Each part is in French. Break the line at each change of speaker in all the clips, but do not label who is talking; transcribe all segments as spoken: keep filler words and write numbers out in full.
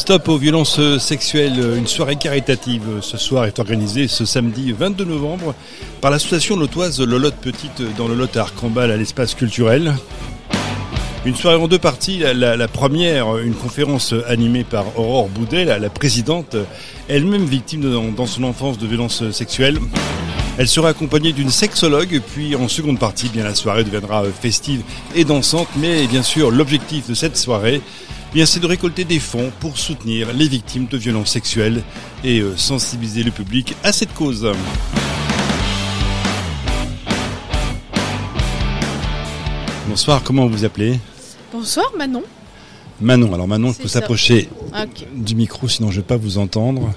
Stop aux violences sexuelles, une soirée caritative ce soir est organisée ce samedi vingt-deux novembre par l'association lotoise Lolotte Petite dans le Lot à Arcambal à l'espace culturel. Une soirée en deux parties, la, la, la première, une conférence animée par Aurore Boudet, la, la présidente, elle-même victime de, dans, dans son enfance de violences sexuelles. Elle sera accompagnée d'une sexologue, puis en seconde partie, bien la soirée deviendra festive et dansante, mais bien sûr l'objectif de cette soirée, bien c'est de récolter des fonds pour soutenir les victimes de violences sexuelles et euh, sensibiliser le public à cette cause. Bonsoir, comment vous vous appelez ?
Bonsoir Manon.
Manon, alors Manon, il faut
C'est
s'approcher
okay.
du micro, sinon je ne vais pas vous entendre.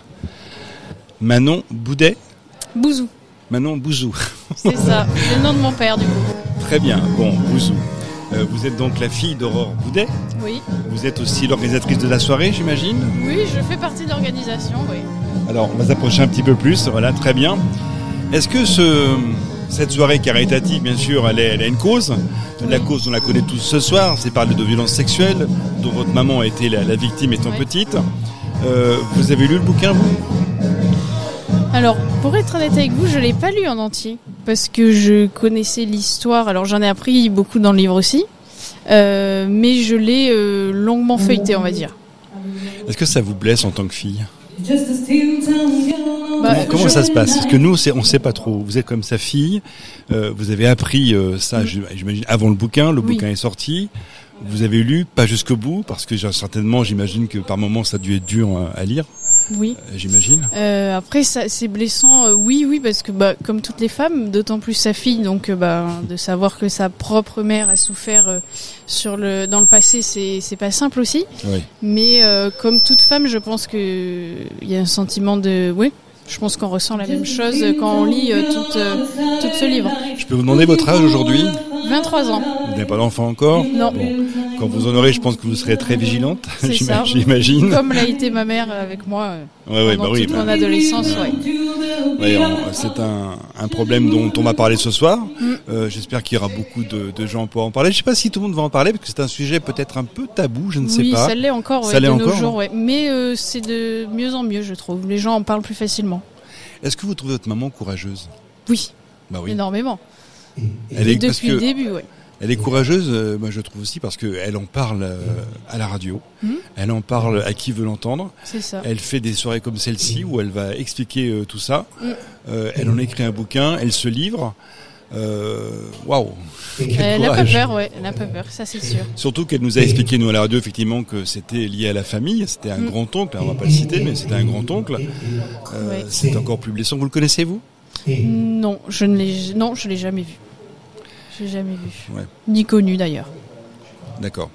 Manon Boudet ?
Bouzou.
Manon Bouzou.
C'est ça, c'est le nom de mon père du coup.
Très bien, bon, Bouzou. Euh, vous êtes donc la fille d'Aurore Boudet ?
Oui.
Vous êtes aussi l'organisatrice de la soirée, j'imagine ?
Oui, je fais partie de l'organisation, oui.
Alors, on va s'approcher un petit peu plus, voilà, très bien. Est-ce que ce, cette soirée caritative, bien sûr, elle, est, elle a une cause ? Oui. La cause, on la connaît tous ce soir, c'est parler de violences sexuelles, dont votre maman a été la, la victime étant oui. petite. Euh, vous avez lu le bouquin, vous ?
Alors, pour être honnête avec vous, je ne l'ai pas lu en entier, parce que je connaissais l'histoire, alors j'en ai appris beaucoup dans le livre aussi, euh, mais je l'ai euh, longuement feuilleté, on va dire.
Est-ce que ça vous blesse en tant que fille ?
Bah,
comment comment
je...
ça se passe ? Parce que nous, on ne sait pas trop. Vous êtes comme sa fille, euh, vous avez appris euh, ça, j'imagine, avant le bouquin, le
oui.
bouquin est sorti. Vous avez lu, pas jusqu'au bout, parce que certainement, j'imagine que par moments, ça a dû être dur à lire.
Oui.
Euh, j'imagine.
Euh, après, ça, c'est blessant, euh, oui, oui, parce que bah, comme toutes les femmes, d'autant plus sa fille, donc euh, bah, de savoir que sa propre mère a souffert euh, sur le, dans le passé, c'est, c'est pas simple aussi.
Oui.
Mais euh, comme toute femme, je pense que il y a un sentiment de, oui. Je pense qu'on ressent la même chose quand on lit euh, tout, euh, tout ce livre.
Je peux vous demander votre âge aujourd'hui ?
vingt-trois ans.
Vous n'avez pas d'enfant encore ?
Non.
Bon. Quand vous en aurez, je pense que vous serez très vigilante,
C'est ça.
j'imagine.
Comme l'a été ma mère avec moi euh,
ouais, ouais,
pendant
bah oui,
toute
bah,
mon adolescence. Ouais.
Ouais, c'est un, un problème dont on va parler ce soir.
Mm.
Euh, j'espère qu'il y aura beaucoup de, de gens pour en parler. Je ne sais pas si tout le monde va en parler, parce que c'est un sujet peut-être un peu tabou, je ne sais
oui,
pas.
Oui, ça l'est encore, ouais,
ça l'est
de
encore,
nos jours. Ouais. Mais euh, c'est de mieux en mieux, je trouve. Les gens en parlent plus facilement.
Est-ce que vous trouvez votre maman courageuse ?
Oui,
bah oui.
Énormément.
Elle est,
depuis
que,
le début, oui.
Elle est courageuse, euh, moi je trouve aussi, parce qu'elle en parle euh, à la radio, mmh. elle en parle à qui veut l'entendre.
C'est ça.
Elle fait des soirées comme celle-ci où elle va expliquer euh, tout ça. Mmh. Euh, elle en écrit un bouquin, elle se livre. Waouh wow.
Elle n'a pas peur, ouais, elle n'a pas peur, ça c'est sûr.
Surtout qu'elle nous a expliqué, nous à la radio, effectivement, que c'était lié à la famille, c'était un mmh. grand-oncle, on va pas le citer, mais c'était un grand-oncle. Euh, ouais. C'est encore plus blessant. Vous le connaissez, vous ?
Non, je ne l'ai, non, je l'ai jamais vu. Je l'ai jamais vu.
Ouais.
Ni connu d'ailleurs.
D'accord.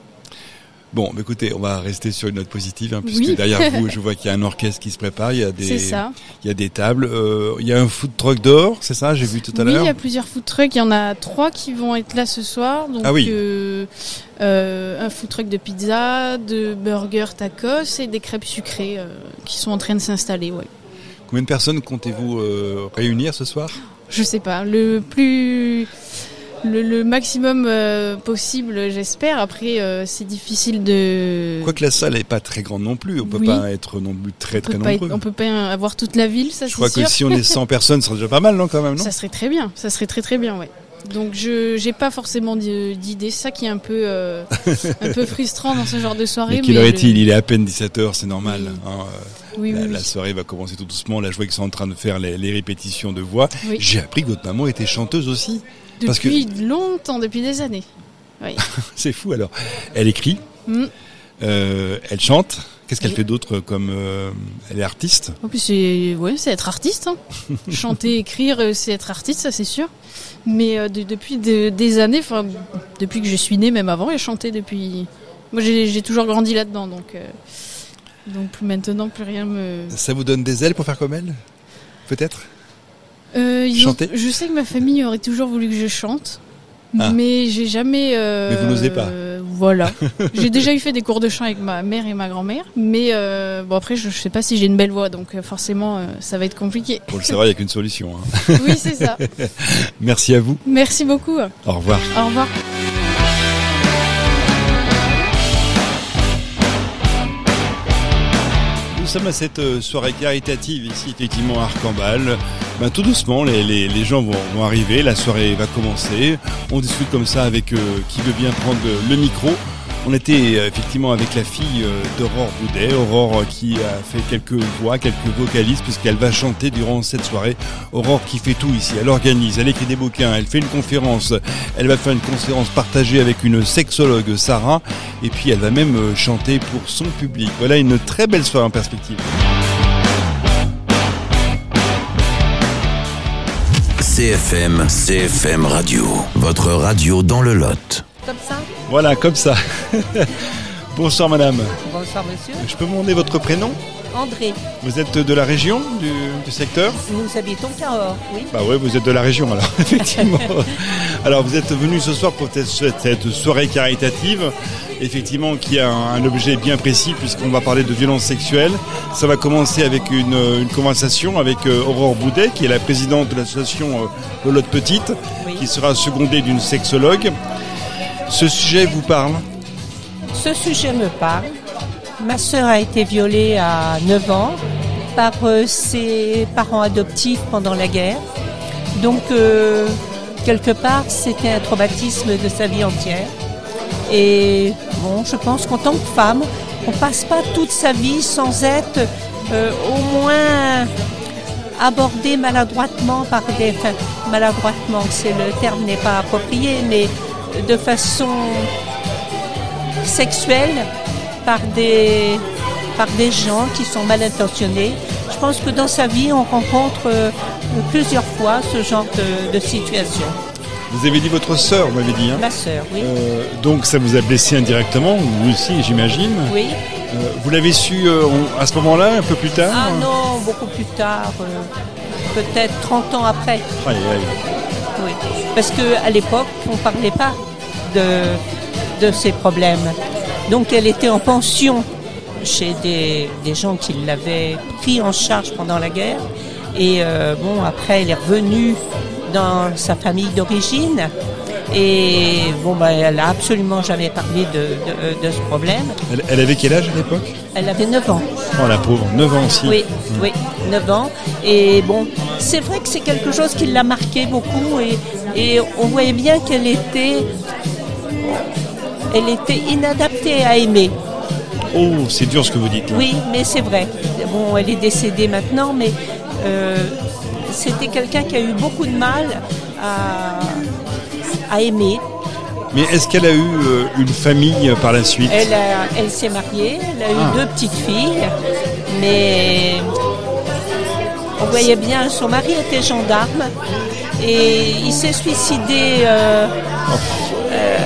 Bon, bah écoutez, on va rester sur une note positive, hein, puisque
oui.
derrière vous, je vois qu'il y a un orchestre qui se prépare, il y a des,
c'est ça.
Il y a des tables, euh, il y a un food truck dehors, c'est ça, j'ai vu tout à
oui,
l'heure.
Oui, il y a plusieurs food trucks, il y en a trois qui vont être là ce soir. Donc,
ah oui.
Euh, euh, un food truck de pizza, de burgers tacos et des crêpes sucrées euh, qui sont en train de s'installer, ouais.
Combien de personnes comptez-vous euh, réunir ce soir ?
Je sais pas, le plus... Le, le maximum euh, possible, j'espère. Après, euh, c'est difficile de...
Quoique la salle n'est pas très grande non plus. On ne peut
oui.
pas être non plus très, très nombreux.
Être, on ne peut pas avoir toute la ville, ça,
je
c'est
crois
sûr.
que si on est cent personnes, ça serait déjà pas mal, non, quand même, non ?
Ça serait très bien. Ça serait très, très bien, ouais. Donc, je n'ai pas forcément d'idée. C'est ça qui est un peu, euh, un peu frustrant dans ce genre de soirée.
Mais quelle heure est-il ? Il est à peine dix-sept heures, c'est normal. Oui. Hein, euh,
oui,
la,
oui,
la soirée va commencer tout doucement. Là, je vois qu'ils sont en train de faire les, les répétitions de voix.
Oui.
J'ai appris que votre maman était chanteuse aussi.
Depuis
Parce que...
longtemps, depuis des années. Oui.
C'est fou alors. Elle écrit, mm. euh, elle chante. Qu'est-ce qu'elle oui. fait d'autre comme euh, elle est artiste ?
En plus, c'est ouais, c'est être artiste. Hein. Chanter, écrire, c'est être artiste, ça c'est sûr. Mais euh, de, depuis de, des années, enfin depuis que je suis née, même avant, elle chantait depuis. Moi, j'ai, j'ai toujours grandi là-dedans, donc euh, donc maintenant plus rien me.
Ça vous donne des ailes pour faire comme elle ? Peut-être ?
Euh,
Chanter.
Je sais que ma famille aurait toujours voulu que je chante, ah. mais j'ai jamais. Euh,
mais vous n'osez pas.
Euh, voilà. J'ai déjà eu fait des cours de chant avec ma mère et ma grand-mère, mais euh, bon après je, je sais pas si j'ai une belle voix, donc euh, forcément euh, ça va être compliqué.
Pour le savoir, il n'y a qu'une solution. Hein.
Oui, c'est ça.
Merci à vous.
Merci beaucoup.
Au revoir.
Au revoir.
sommes à cette euh, soirée caritative ici, effectivement, à Arcambal. Ben, tout doucement, les, les, les gens vont, vont arriver, la soirée va commencer. On discute comme ça avec euh, qui veut bien prendre le micro. On était euh, effectivement avec la fille euh, d'Aurore Boudet, Aurore euh, qui a fait quelques voix, quelques vocalises, puisqu'elle va chanter durant cette soirée. Aurore qui fait tout ici, elle organise, elle écrit des bouquins, elle fait une conférence, elle va faire une conférence partagée avec une sexologue, Sarah, et puis elle va même euh, chanter pour son public. Voilà une très belle soirée en perspective.
C F M, C F M Radio, votre radio dans le Lot.
Comme ça ?
Voilà, comme ça. Bonsoir madame.
Bonsoir monsieur.
Je peux vous demander votre prénom ?
André.
Vous êtes de la région, du, du secteur ?
Nous habitons Cahors, oui.
Bah ouais, vous êtes de la région alors, effectivement. Alors vous êtes venu ce soir pour cette, cette soirée caritative, effectivement qui a un, un objet bien précis puisqu'on va parler de violences sexuelles. Ça va commencer avec une, une conversation avec euh, Aurore Boudet, qui est la présidente de l'association euh, Lolotte Petite, oui. Qui sera secondée d'une sexologue. Ce sujet vous parle ?
Ce sujet me parle. Ma sœur a été violée à neuf ans par euh, ses parents adoptifs pendant la guerre. Donc, euh, quelque part, c'était un traumatisme de sa vie entière. Et bon, je pense qu'en tant que femme, on ne passe pas toute sa vie sans être euh, au moins abordée maladroitement par des... Enfin, maladroitement, c'est le terme n'est pas approprié, mais de façon sexuelle par des, par des gens qui sont mal intentionnés. Je pense que dans sa vie, on rencontre euh, plusieurs fois ce genre de, de situation.
Vous avez dit votre sœur, vous m'avez dit. Hein ?
Ma sœur, oui. Euh,
donc ça vous a blessé indirectement, vous aussi, j'imagine.
Oui.
Euh, vous l'avez su euh, à ce moment-là, un peu plus tard ?
Ah non, beaucoup plus tard, euh, peut-être trente ans après.
Aïe, aïe.
Oui. Parce qu'à l'époque, on ne parlait pas de, de ces problèmes. Donc elle était en pension chez des, des gens qui l'avaient pris en charge pendant la guerre. Et euh, bon, après, elle est revenue dans sa famille d'origine. Et bon, bah, elle n'a absolument jamais parlé de, de, de ce problème.
Elle, elle avait quel âge à l'époque ?
Elle avait neuf ans.
Oh la pauvre, neuf ans aussi.
Oui, mmh. oui, neuf ans. Et bon, c'est vrai que c'est quelque chose qui l'a marqué beaucoup. Et, et on voyait bien qu'elle était... Elle était inadaptée à aimer.
Oh, c'est dur ce que vous dites. Là.
Oui, mais c'est vrai. Bon, elle est décédée maintenant, mais euh, c'était quelqu'un qui a eu beaucoup de mal à, à aimer.
Mais est-ce qu'elle a eu euh, une famille par la suite ?
Elle, a, elle s'est mariée, elle a eu ah. deux petites filles, mais on voyait bien, son mari était gendarme et il s'est suicidé. Euh, oh. euh,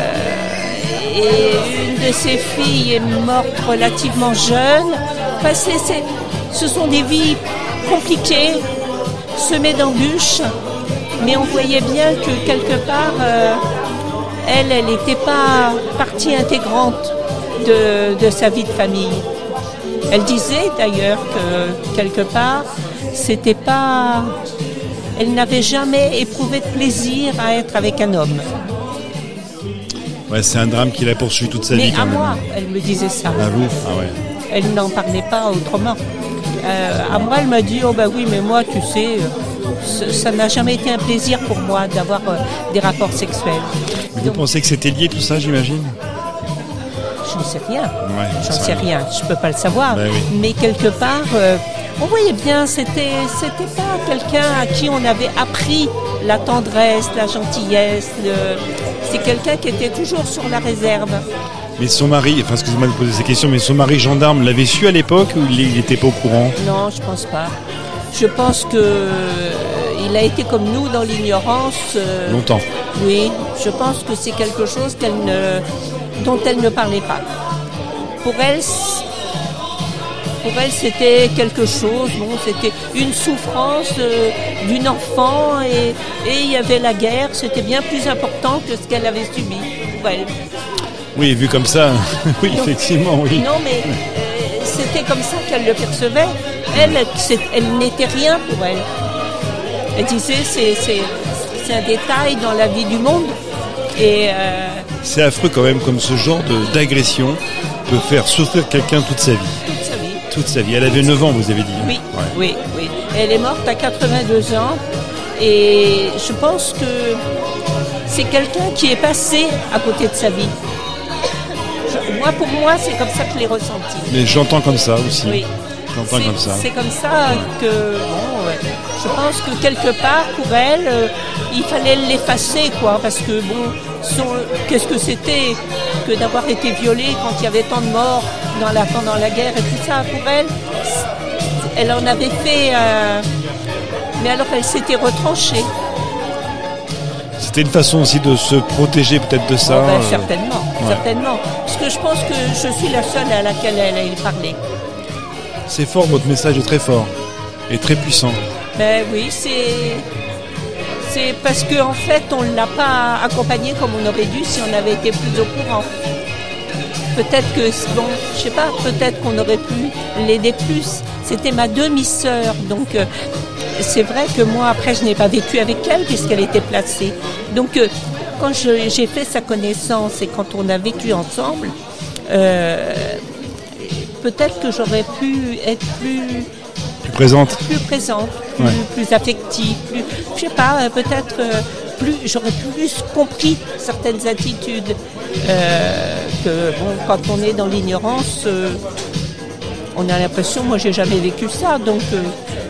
Et une de ses filles est morte relativement jeune. Enfin, c'est, c'est, ce sont des vies compliquées, semées d'embûches. Mais on voyait bien que quelque part, euh, elle, elle n'était pas partie intégrante de, de sa vie de famille. Elle disait d'ailleurs que quelque part, c'était pas... Elle n'avait jamais éprouvé de plaisir à être avec un homme.
Ouais, c'est un drame qui l'a poursuivi toute sa
Mais
vie.
Mais à moi, elle me disait ça.
À vous ? Ah ouais.
Elle n'en parlait pas autrement. Euh, à moi, elle m'a dit, oh bah oui, mais moi, tu sais, euh, ça n'a jamais été un plaisir pour moi d'avoir euh, des rapports sexuels.
Mais vous Donc, pensez que c'était lié tout ça, j'imagine ?
J'en sais rien.
Ouais,
J'en sais rien. rien. Je peux pas le savoir.
Bah, oui.
Mais quelque part, euh, on voyait bien, c'était, c'était pas quelqu'un à qui on avait appris la tendresse, la gentillesse. Le... C'est quelqu'un qui était toujours sur la réserve.
Mais son mari, enfin excusez-moi de poser ces questions, mais son mari gendarme l'avait su à l'époque ou il n'était pas au courant ?
Non, je pense pas. Je pense que euh, il a été comme nous dans l'ignorance. Euh,
Longtemps.
Oui, je pense que c'est quelque chose qu'elle ne, dont elle ne parlait pas. Pour elle, pour elle, c'était quelque chose. Bon, c'était une souffrance euh, d'une enfant et et il y avait la guerre. C'était bien plus important que ce qu'elle avait subi pour elle.
Oui, vu comme ça, oui, Donc, effectivement, oui.
Non, mais euh, c'était comme ça qu'elle le percevait. Elle, c'est, elle n'était rien pour elle. Elle disait, c'est, c'est, c'est un détail dans la vie du monde. Et euh...
c'est affreux quand même, comme ce genre de, d'agression peut faire souffrir quelqu'un toute sa vie.
Toute sa vie.
Toute sa vie. Elle avait neuf ans, vous avez dit.
Oui,
Ouais.
oui, oui. Elle est morte à quatre-vingt-deux ans. Et je pense que c'est quelqu'un qui est passé à côté de sa vie. Je- moi, pour moi, c'est comme ça que je l'ai ressenti.
Mais j'entends comme ça aussi.
Oui.
J'entends
C'est-
comme ça.
C'est comme ça que, bon, ouais. Je pense que quelque part, pour elle, euh, il fallait l'effacer, quoi, parce que, bon, son, qu'est-ce que c'était que d'avoir été violée quand il y avait tant de morts dans la, pendant la guerre et tout ça. Pour elle, elle en avait fait, euh, mais alors elle s'était retranchée.
C'était une façon aussi de se protéger peut-être de ça.
Oh, ben,
euh,
certainement,
ouais.
certainement. Parce que je pense que je suis la seule à laquelle elle a parlé.
C'est fort, votre message est très fort et très puissant.
Ben oui, c'est c'est parce qu'en en fait, on ne l'a pas accompagnée comme on aurait dû si on avait été plus au courant. Peut-être que, bon, je sais pas, peut-être qu'on aurait pu l'aider plus. C'était ma demi-sœur, donc euh, c'est vrai que moi, après, je n'ai pas vécu avec elle puisqu'elle était placée. Donc, euh, quand je- j'ai fait sa connaissance et quand on a vécu ensemble, euh, peut-être que j'aurais pu être plus
Plus présente.
plus présente, plus,
Ouais.
plus affective, plus, je sais pas, euh, peut-être euh, plus, j'aurais plus compris certaines attitudes euh, que, bon, quand on est dans l'ignorance, euh, on a l'impression, moi j'ai jamais vécu ça, donc euh,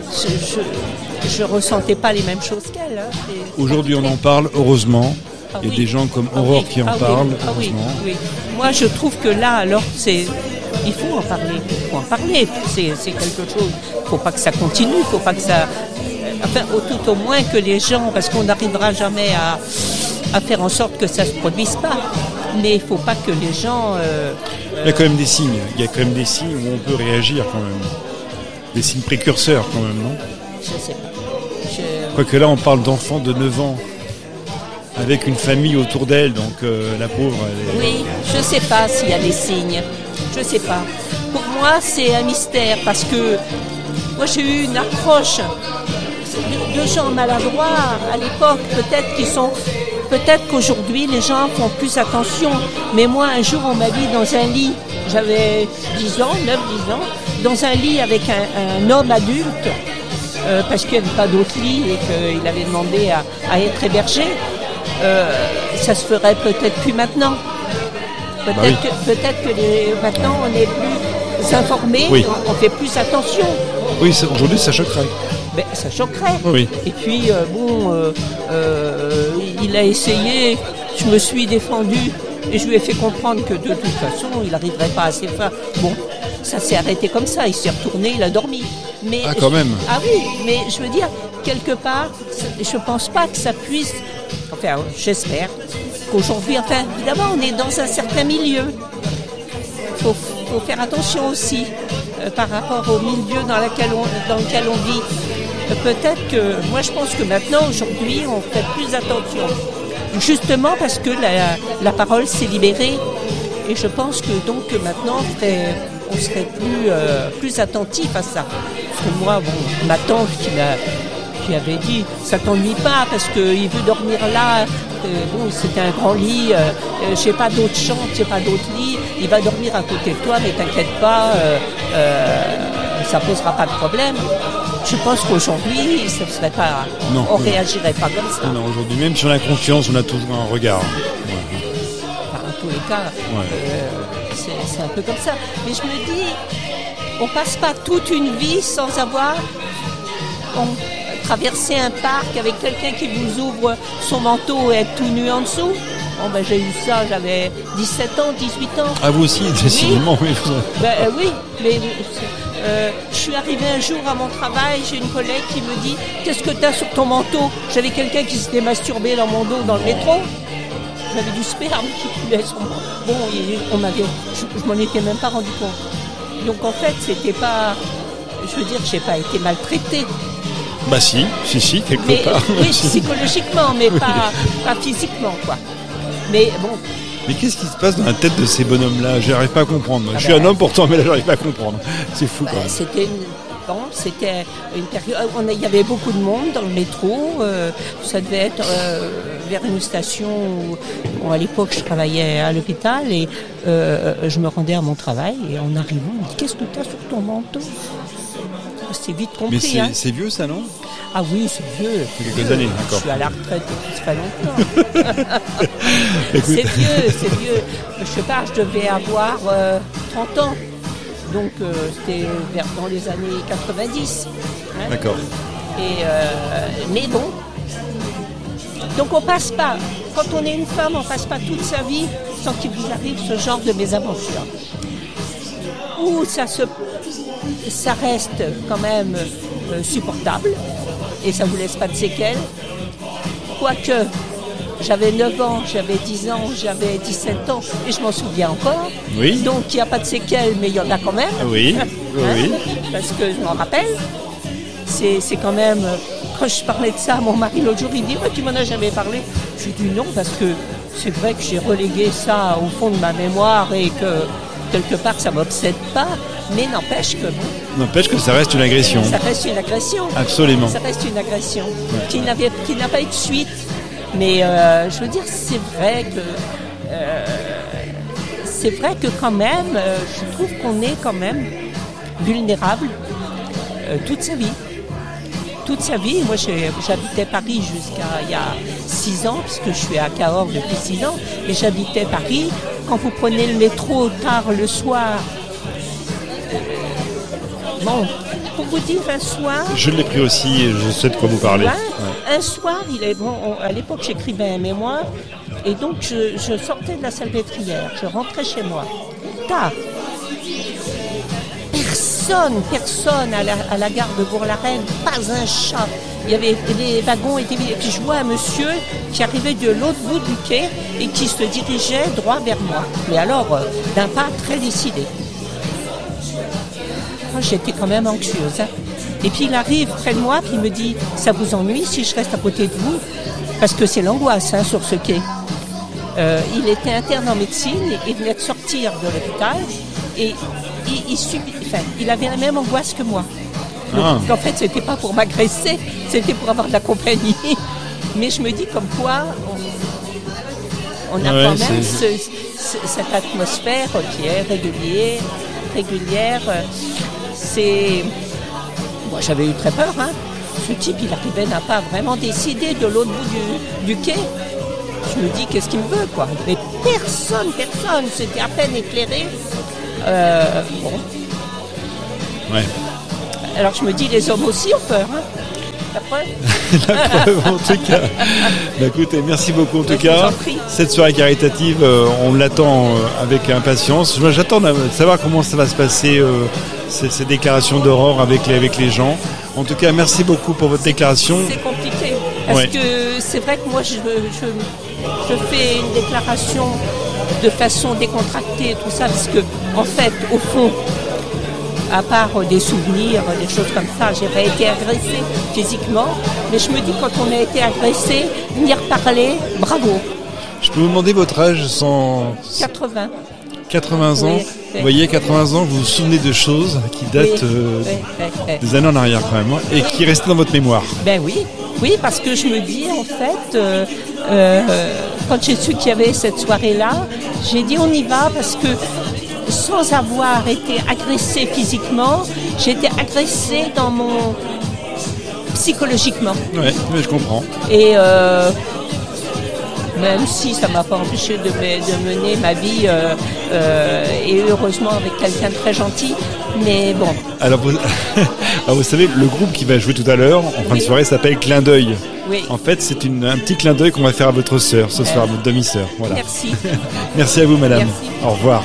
je, je, je ressentais pas les mêmes choses qu'elle. Hein. C'est-
Aujourd'hui, on en parle, heureusement.
Ah
Il y a
oui.
des gens comme
Ah
Aurore
oui,
qui en
ah oui,
parlent,
ah oui,
heureusement.
oui. Moi, je trouve que là, alors, c'est, il faut en parler. Il faut en parler. C'est, c'est quelque chose. Il ne faut pas que ça continue. Il ne faut pas que ça. Enfin, au, tout au moins que les gens, parce qu'on n'arrivera jamais à, à faire en sorte que ça ne se produise pas. Mais il ne faut pas que les gens. euh,
Il y a quand même des signes. Il y a quand même des signes où on peut réagir quand même. Des signes précurseurs quand même, non?
je ne sais pas. Je-
Quoique là, on parle d'enfants de neuf ans. Avec une famille autour d'elle, donc euh, la pauvre, elle est...
Oui, je ne sais pas s'il y a des signes. Je ne sais pas. Pour moi, c'est un mystère parce que moi, j'ai eu une approche de, de gens maladroits à l'époque, peut-être qu'ils sont. Peut-être qu'aujourd'hui, les gens font plus attention. Mais moi, un jour, on m'a dit dans un lit, j'avais dix ans, neuf dix ans, dans un lit avec un, un homme adulte, euh, parce qu'il n'y avait pas d'autre lit et qu'il avait demandé à, à être hébergé. Euh, ça se ferait peut-être plus maintenant. Peut-être
Bah oui.
que, peut-être que les- maintenant on est plus informés,
Oui.
on, on fait plus attention.
Oui, ça- aujourd'hui, ça choquerait.
Ben, ça choquerait.
Oui.
Et puis euh, bon, euh, euh, il a essayé, je me suis défendue et je lui ai fait comprendre que de toute façon il n'arriverait pas à ses fins. Bon, ça s'est arrêté comme ça, il s'est retourné, il a dormi. Mais
Ah, quand
je-
même.
Ah oui, mais je veux dire, quelque part, je pense pas que ça puisse. Enfin, j'espère qu'aujourd'hui, enfin, évidemment, on est dans un certain milieu. Il faut, faut faire attention aussi euh, par rapport au milieu dans, laquelle on, dans lequel on vit. Euh, peut-être que, moi je pense que maintenant, aujourd'hui, on fait plus attention. Justement parce que la, la parole s'est libérée. Et je pense que donc maintenant, on serait, on serait plus, euh, plus attentif à ça. Parce que moi, bon, ma tante qui m'a qui avait dit, ça t'ennuie pas parce qu'il veut dormir là. Euh, bon, c'était un grand lit, euh, euh, j'ai pas d'autres chambres, j'ai pas d'autres lits, il va dormir à côté de toi, mais t'inquiète pas, euh, euh, ça posera pas de problème. Je pense qu'aujourd'hui, ça serait pas,
Non.
on réagirait pas comme ça.
Non, aujourd'hui, même si on a confiance, on a toujours un regard. Ouais.
Enfin, en tous les cas,
Ouais.
euh, c'est, c'est un peu comme ça. Mais je me dis, on passe pas toute une vie sans avoir on, traversé un parc avec quelqu'un qui vous ouvre son manteau et être tout nu en dessous. Bon, ben, j'ai eu ça, j'avais dix-sept ans, dix-huit ans.
Ah, vous aussi, décidément. Oui.
Ben, euh, oui, mais euh, je suis arrivée un jour à mon travail, j'ai une collègue qui me dit « Qu'est-ce que tu as sur ton manteau ?» J'avais quelqu'un qui s'était masturbé dans mon dos dans le métro. J'avais du sperme qui coulait sur moi. Bon, il- on m'avait, je, je m'en étais même pas rendu compte. Donc en fait, c'était pas... Je veux dire, j'ai pas été maltraitée.
Bah si, si, si, quelque
Mais,
part.
oui, psychologiquement, mais pas, pas physiquement, quoi. Mais bon,
Mais qu'est-ce qui se passe dans la tête de ces bonhommes-là? J'arrive pas à comprendre. moi.
Ah
Je suis
ben,
un homme pourtant, mais là, j'arrive pas à comprendre. C'est fou,
bah,
quand même.
c'était une... Bon, c'était une période, on a, il y avait beaucoup de monde dans le métro. Euh, ça devait être euh, vers une station où, où à l'époque je travaillais à l'hôpital et euh, je me rendais à mon travail et en arrivant, on me dit qu'est-ce que tu as sur ton manteau? C'est vite compris.
Mais c'est,
hein.
c'est vieux ça, non?
Ah oui, c'est vieux.
C'est quelques années, d'accord.
Je suis à la retraite depuis très longtemps. c'est vieux, c'est vieux. Je sais pas, je devais avoir euh, trente ans. Donc euh, c'était vers dans les années quatre-vingt-dix. Hein.
D'accord.
Et euh, mais bon. Donc on passe pas. Quand on est une femme, on passe pas toute sa vie sans qu'il vous arrive ce genre de mésaventures. Ou ça se, ça reste quand même euh, supportable et ça vous laisse pas de séquelles. Quoique. J'avais neuf ans, j'avais dix ans, j'avais dix-sept ans et je m'en souviens encore.
Oui.
Donc il n'y a pas de séquelles, mais il y en a quand même.
Oui,
hein,
oui.
Parce que je m'en rappelle. C'est, c'est quand même... Quand je parlais de ça à mon mari l'autre jour, il dit ouais, « Tu m'en as jamais parlé ?» Je lui dis non, parce que c'est vrai que j'ai relégué ça au fond de ma mémoire et que quelque part ça ne m'obsède pas, mais n'empêche que... Bon,
N'empêche que ça reste une agression.
Ça reste une agression.
Absolument.
Ça reste une agression ouais. qui, n'avait, qui n'a pas eu de suite. Mais euh, je veux dire, c'est vrai que euh, c'est vrai que quand même, euh, je trouve qu'on est quand même vulnérable euh, toute sa vie. Toute sa vie. Moi, j'ai, j'habitais Paris jusqu'à il y a six ans, puisque je suis à Cahors depuis six ans, et j'habitais Paris. Quand vous prenez le métro tard le soir, euh, bon, pour vous dire un soir...
Je l'ai pris aussi et je sais de quoi vous parlez.
Ouais, ouais. Un soir, il est, bon, on, à l'époque j'écrivais un mémoire et donc je, je sortais de la salpêtrière, je rentrais chez moi. Tard. Personne, personne à la, à la gare de Bourg-la-Reine, pas un chat. Il y avait, les wagons étaient vides. Et puis je vois un monsieur qui arrivait de l'autre bout du quai et qui se dirigeait droit vers moi. Mais alors, d'un pas très décidé. J'étais quand même anxieuse. Hein. Et puis il arrive près de moi, puis il me dit « Ça vous ennuie si je reste à côté de vous ?» Parce que c'est l'angoisse hein, sur ce quai. Euh, il était interne en médecine, et il venait de sortir de l'hôpital, et il, il, subit, enfin, il avait la même angoisse que moi. Donc, ah. En fait, c'était pas pour m'agresser, c'était pour avoir de la compagnie. Mais je me dis comme quoi, on, on a ouais, quand même ce, ce, cette atmosphère qui est régulière, régulière. C'est... Moi, j'avais eu très peur, hein. Ce type, il arrivait, n'a pas vraiment décidé de l'autre bout du, du quai. Je me dis, qu'est-ce qu'il me veut, quoi. Mais personne, personne, c'était à peine éclairé. Euh, bon.
Ouais.
Alors, je me dis, les hommes aussi ont peur, hein. La preuve.
La preuve, en tout cas. Bah, écoutez, merci beaucoup, en tout cas. Cette soirée caritative, euh, on l'attend euh, avec impatience. Moi, j'attends de savoir comment ça va se passer, euh, ces, ces déclarations d'Aurore avec les, avec les gens. En tout cas, merci beaucoup pour votre déclaration.
C'est compliqué, parce ouais. que c'est vrai que moi, je, je, je fais une déclaration de façon décontractée, tout ça, parce que, en fait, au fond, à part des souvenirs, des choses comme ça, j'ai pas été agressée physiquement, mais je me dis quand on a été agressé, venir parler, bravo.
Je peux vous demander votre âge sans...
quatre-vingts.
quatre-vingts ans, oui, oui. Vous voyez, quatre-vingts ans, vous vous souvenez de choses qui datent oui, euh, oui, oui, oui. des années en arrière quand même, hein, et oui. qui restent dans votre mémoire.
Ben oui, oui, parce que je me dis en fait, euh, euh, quand j'ai su qu'il y avait cette soirée-là, j'ai dit on y va parce que sans avoir été agressée physiquement, j'ai été agressée dans mon... psychologiquement.
Oui, mais je comprends.
Et euh, même si ça ne m'a pas empêché de, de mener ma vie, euh, euh, et heureusement avec quelqu'un de très gentil, mais bon.
Alors vous, alors vous savez, le groupe qui va jouer tout à l'heure, en fin oui. de soirée, s'appelle Clin d'œil. Oui. En fait, c'est une, un petit clin d'œil qu'on va faire à votre sœur ce ouais. soir, votre demi-sœur. Voilà.
Merci.
Merci à vous, madame.
Merci.
Au revoir.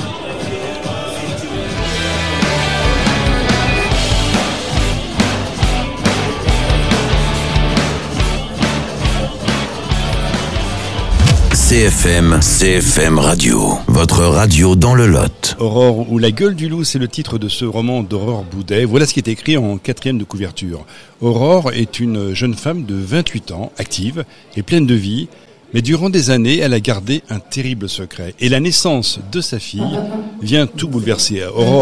C F M, C F M Radio, votre radio dans le Lot.
Aurore ou La gueule du loup, c'est le titre de ce roman d'Aurore Boudet. Voilà ce qui est écrit en quatrième de couverture. Aurore est une jeune femme de vingt-huit ans, active et pleine de vie, mais durant des années, elle a gardé un terrible secret. Et la naissance de sa fille vient tout bouleverser. Aurore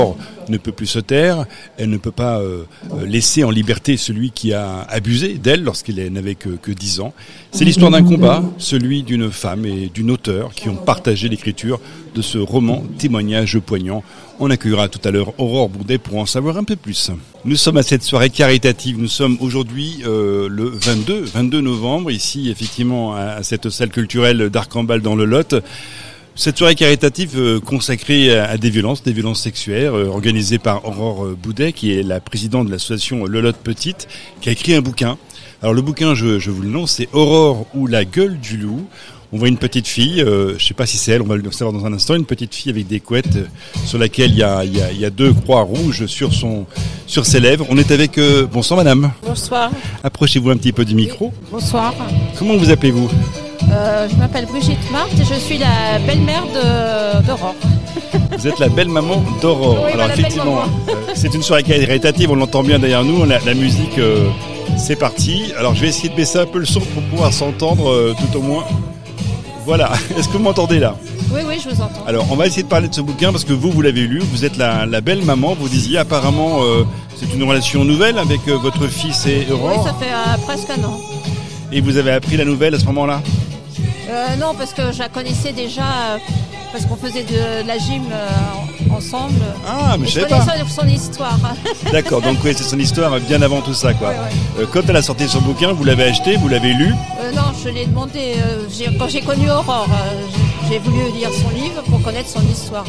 ne peut plus se taire, elle ne peut pas euh, laisser en liberté celui qui a abusé d'elle lorsqu'elle n'avait que, que dix ans. C'est l'histoire d'un combat, celui d'une femme et d'une auteure qui ont partagé l'écriture de ce roman, témoignage poignant. On accueillera tout à l'heure Aurore Bourdet pour en savoir un peu plus. Nous sommes à cette soirée caritative, nous sommes aujourd'hui euh, le vingt-deux novembre, ici effectivement à, à cette salle culturelle d'Arcambal dans le Lot. Cette soirée caritative euh, consacrée à, à des violences, des violences sexuelles, euh, organisée par Aurore Bourdet, qui est la présidente de l'association Le Lot Petite, qui a écrit un bouquin. Alors le bouquin, je, je vous le lance, c'est Aurore ou la gueule du loup. On voit une petite fille, euh, je sais pas si c'est elle, on va le savoir dans un instant, une petite fille avec des couettes euh, sur laquelle il y a, il y a, il y a deux croix rouges sur son, sur ses lèvres. On est avec, euh, bonsoir madame.
Bonsoir.
Approchez-vous un petit peu du micro.
Oui, bonsoir.
Comment vous appelez-vous?
euh, Je m'appelle Brigitte Marthe et je suis la belle-mère de, d'Aurore.
Vous êtes la belle-maman d'Aurore.
Oui,
alors
bah,
effectivement, euh, c'est une soirée caritative, on l'entend bien derrière nous, la, la musique, euh, c'est parti. Alors je vais essayer de baisser un peu le son pour pouvoir s'entendre euh, tout au moins. Voilà, est-ce que vous m'entendez là?
Oui, oui, je vous entends.
Alors, on va essayer de parler de ce bouquin parce que vous, vous l'avez lu, vous êtes la, la belle maman, vous disiez apparemment euh, c'est une relation nouvelle avec euh, votre fils et Aurore.
Oui, ça fait euh, presque un an.
Et vous avez appris la nouvelle à ce moment-là?
euh, Non, parce que je la connaissais déjà, euh, parce qu'on faisait de, de la gym euh, ensemble.
Ah, mais
et
je
je
savais pas.
connaissais son histoire.
D'accord, donc oui, c'est son histoire bien avant tout ça, quoi.
Ouais, ouais.
Euh, quand elle a sorti son bouquin, vous l'avez acheté, vous l'avez lu?
euh, Non, je l'ai demandé. Euh, j'ai, quand j'ai connu Aurore, euh, j'ai, j'ai voulu lire son livre pour connaître son histoire.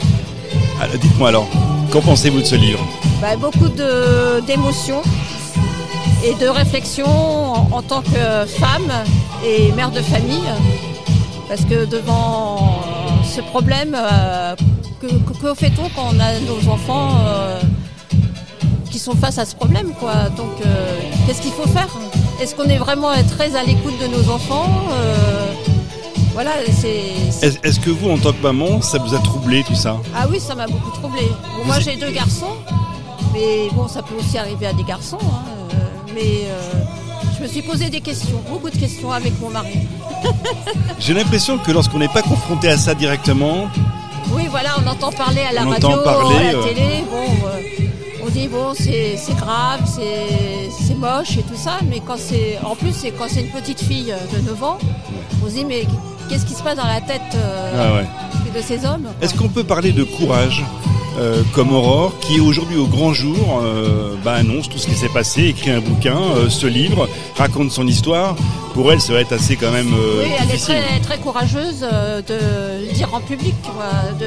Ah, dites-moi alors, qu'en pensez-vous de ce livre?
Bah, beaucoup de, d'émotions et de réflexions en, en tant que femme et mère de famille. Parce que devant ce problème, euh, que, que, que fait-on quand on a nos enfants euh, qui sont face à ce problème, quoi. Donc, euh, qu'est-ce qu'il faut faire? Est-ce qu'on est vraiment très à l'écoute de nos enfants? euh, Voilà, c'est... c'est...
Est-ce, est-ce que vous, en tant que maman, ça vous a troublé tout ça?
Ah oui, ça m'a beaucoup troublé. Bon, moi, j'ai deux garçons, mais bon, ça peut aussi arriver à des garçons. Hein, euh, mais euh, je me suis posé des questions, beaucoup de questions avec mon mari.
J'ai l'impression que lorsqu'on n'est pas confronté à ça directement...
Oui, voilà, on entend parler à la
on
radio,
parler,
à la
euh...
télé. Bon, euh, on dit bon, c'est, c'est grave, c'est, c'est moche et tout ça, mais quand c'est, en plus, c'est quand c'est une petite fille de neuf ans, on se dit mais qu'est-ce qui se passe dans la tête euh,
ah ouais.
de ces hommes, quoi.
Est-ce qu'on peut parler de courage euh, comme Aurore, qui aujourd'hui au grand jour euh, bah, annonce tout ce qui s'est passé, écrit un bouquin, euh, se livre, raconte son histoire? Pour elle, ça va être assez quand même euh,
oui, elle
difficile.
est très, très courageeuse euh, de le dire en public, quoi,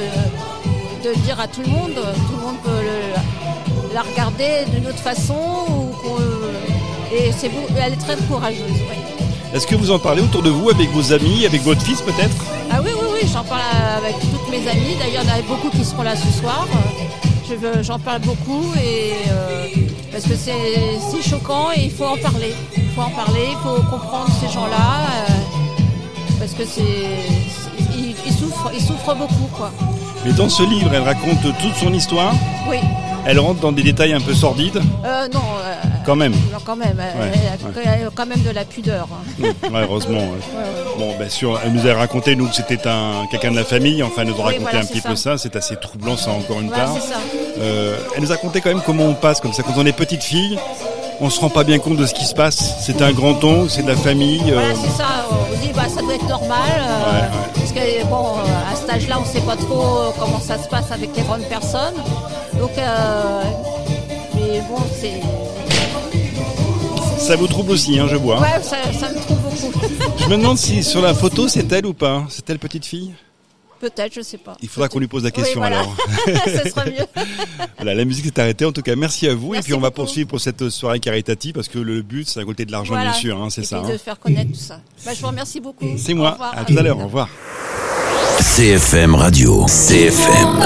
de, de le dire à tout le monde. Tout le monde peut le, la regarder d'une autre façon. Ou qu'on, et c'est beau, elle est très courageuse. Oui.
Est-ce que vous en parlez autour de vous, avec vos amis, avec votre fils peut-être?
Ah oui, oui, oui, j'en parle avec toutes mes amies. D'ailleurs, il y en a beaucoup qui seront là ce soir. Je veux, j'en parle beaucoup et euh, parce que c'est, c'est choquant et il faut en parler. Il faut en parler, il faut comprendre ces gens-là euh, parce que c'est, c'est ils, ils souffrent, ils souffrent beaucoup, quoi.
Mais dans ce livre, elle raconte toute son histoire.
Oui.
Elle rentre dans des détails un peu sordides.
Euh, non. Euh,
quand même.
Non, quand même.
Ouais,
elle,
ouais.
elle a quand même de la pudeur.
Mmh, ouais, heureusement. Ouais.
Ouais, ouais.
Bon, bien sûr, elle nous a raconté nous que c'était un quelqu'un de la famille. Enfin, elle nous a
oui,
raconté
voilà,
un petit
ça.
peu ça. C'est assez troublant, ça encore une
Voilà,
part.
c'est ça.
Euh, elle nous a raconté quand même comment on passe comme ça quand on est petite fille. On se rend pas bien compte de ce qui se passe. C'est un grand oncle, c'est de la famille.
Voilà,
euh...
c'est ça. On se dit, bah, ça doit être normal. Euh,
ouais, ouais.
Parce que, bon, à cet âge-là, on ne sait pas trop comment ça se passe avec les bonnes personnes. Donc, euh, mais bon, c'est...
Ça vous trouble aussi, hein, je vois.
Ouais, ça, ça me trouble beaucoup.
Je me demande si sur la photo, c'est elle ou pas? C'est elle petite fille?
Peut-être, je sais pas.
Il faudra qu'on lui pose la question,
oui, voilà.
alors.
Ça sera mieux.
Voilà, la musique s'est arrêtée. En tout cas, merci à vous.
Merci
et puis on va
beaucoup.
poursuivre pour cette soirée caritative parce que le but, c'est de récolter de l'argent,
Voilà.
bien sûr. Hein, c'est
et
ça.
puis
Hein.
de faire connaître tout ça. Bah, je vous remercie beaucoup.
C'est moi.
Au revoir.
À tout à l'heure. Au revoir.
C F M Radio. C F M.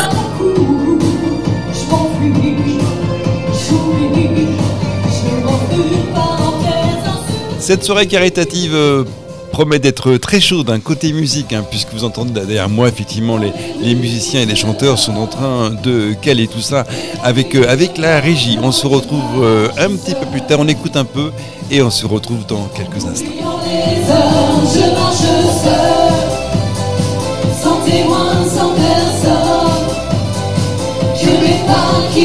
Cette soirée caritative euh, promet d'être très chaude d'un côté musique, hein, puisque vous entendez derrière moi, effectivement, les, les musiciens et les chanteurs sont en train de caler tout ça avec, euh, avec la régie. On se retrouve euh, un petit peu plus tard, on écoute un peu et on se retrouve dans quelques instants.
Je marche seul, sans témoin, sans personne. Je vais pas.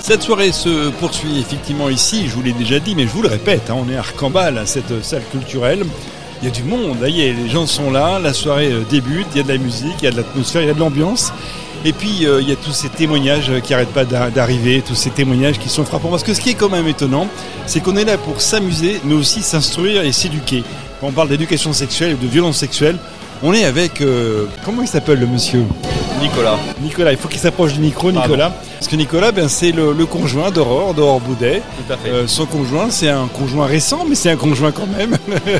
Cette soirée se poursuit effectivement ici, je vous l'ai déjà dit, mais je vous le répète, hein, on est à Arcambal, à cette salle culturelle. Il y a du monde, ça y est, les gens sont là, la soirée débute, il y a de la musique, il y a de l'atmosphère, il y a de l'ambiance. Et puis euh, il y a tous ces témoignages qui n'arrêtent pas d'arriver, tous ces témoignages qui sont frappants. Parce que ce qui est quand même étonnant, c'est qu'on est là pour s'amuser, mais aussi s'instruire et s'éduquer. Quand on parle d'éducation sexuelle et de violence sexuelle, on est avec... Euh, comment il s'appelle le monsieur ?
Nicolas.
Nicolas, il faut qu'il s'approche du micro, Nicolas. Pardon. Parce que Nicolas, ben, c'est le, le conjoint d'Aurore, d'Aurore Boudet.
Tout à fait.
Euh, son conjoint, c'est un conjoint récent, mais c'est un conjoint quand même.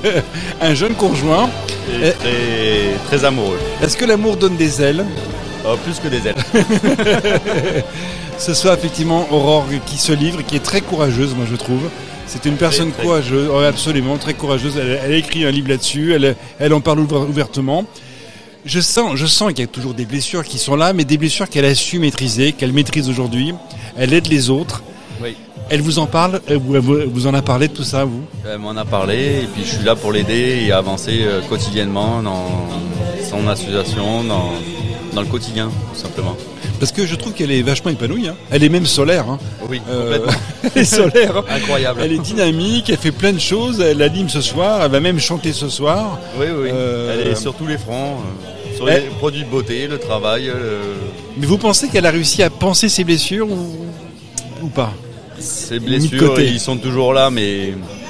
Un jeune conjoint.
Et très, très amoureux.
Est-ce que l'amour donne des ailes ?
Oh, plus que des ailes.
Ce soir, effectivement, Aurore qui se livre, qui est très courageuse, moi je trouve. C'est une personne très, très... courageuse, absolument très courageuse. Elle, elle a écrit un livre là-dessus, elle, elle en parle ouvertement. Je sens, je sens qu'il y a toujours des blessures qui sont là, mais des blessures qu'elle a su maîtriser, qu'elle maîtrise aujourd'hui. Elle aide les autres.
Oui.
Elle vous en parle, vous, vous en a parlé de tout ça, vous ?
Elle m'en a parlé, et puis je suis là pour l'aider et avancer quotidiennement dans son association, dans, dans le quotidien, tout simplement.
Parce que je trouve qu'elle est vachement épanouie, hein. Elle est même solaire. Hein.
Oui, complètement.
Euh, elle est solaire.
Incroyable.
Elle est dynamique, elle fait plein de choses, elle anime ce soir, elle va même chanter ce soir.
Oui, oui, euh... elle est sur tous les fronts, euh, sur elle... les produits de beauté, le travail. Le...
Mais vous pensez qu'elle a réussi à penser ses blessures ou, ou pas ?
Ces blessures, ils sont toujours là, mais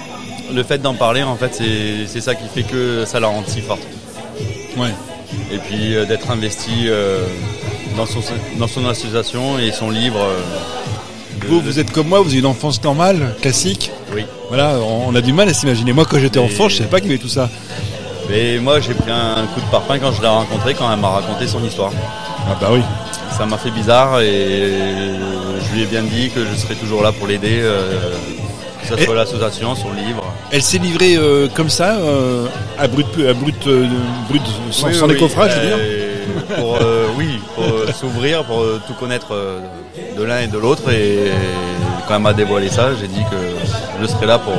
le fait d'en parler, en fait, c'est, c'est ça qui fait que ça la rend si forte.
Ouais.
Et puis euh, d'être investi euh, dans, son, dans son association et son livre. Euh, de,
vous, vous êtes comme moi, vous avez une enfance normale, classique.
Oui.
Voilà, on, on a du mal à s'imaginer. Moi, quand j'étais et... enfant, je ne savais pas qu'il y avait tout ça.
Mais moi, j'ai pris un coup de parpaing quand je l'ai rencontré, quand elle m'a raconté son histoire.
Ah bah oui.
Ça m'a fait bizarre et je lui ai bien dit que je serais toujours là pour l'aider, euh, que ce soit et l'association, son livre.
Elle s'est livrée euh, comme ça, euh, à brut, à brut, euh, brut sans, oui, sans oui, décoffrage, je veux dire.
Pour, euh, oui, pour euh, s'ouvrir, pour euh, tout connaître euh, de l'un et de l'autre. Et quand elle m'a dévoilé ça, j'ai dit que je serais là pour,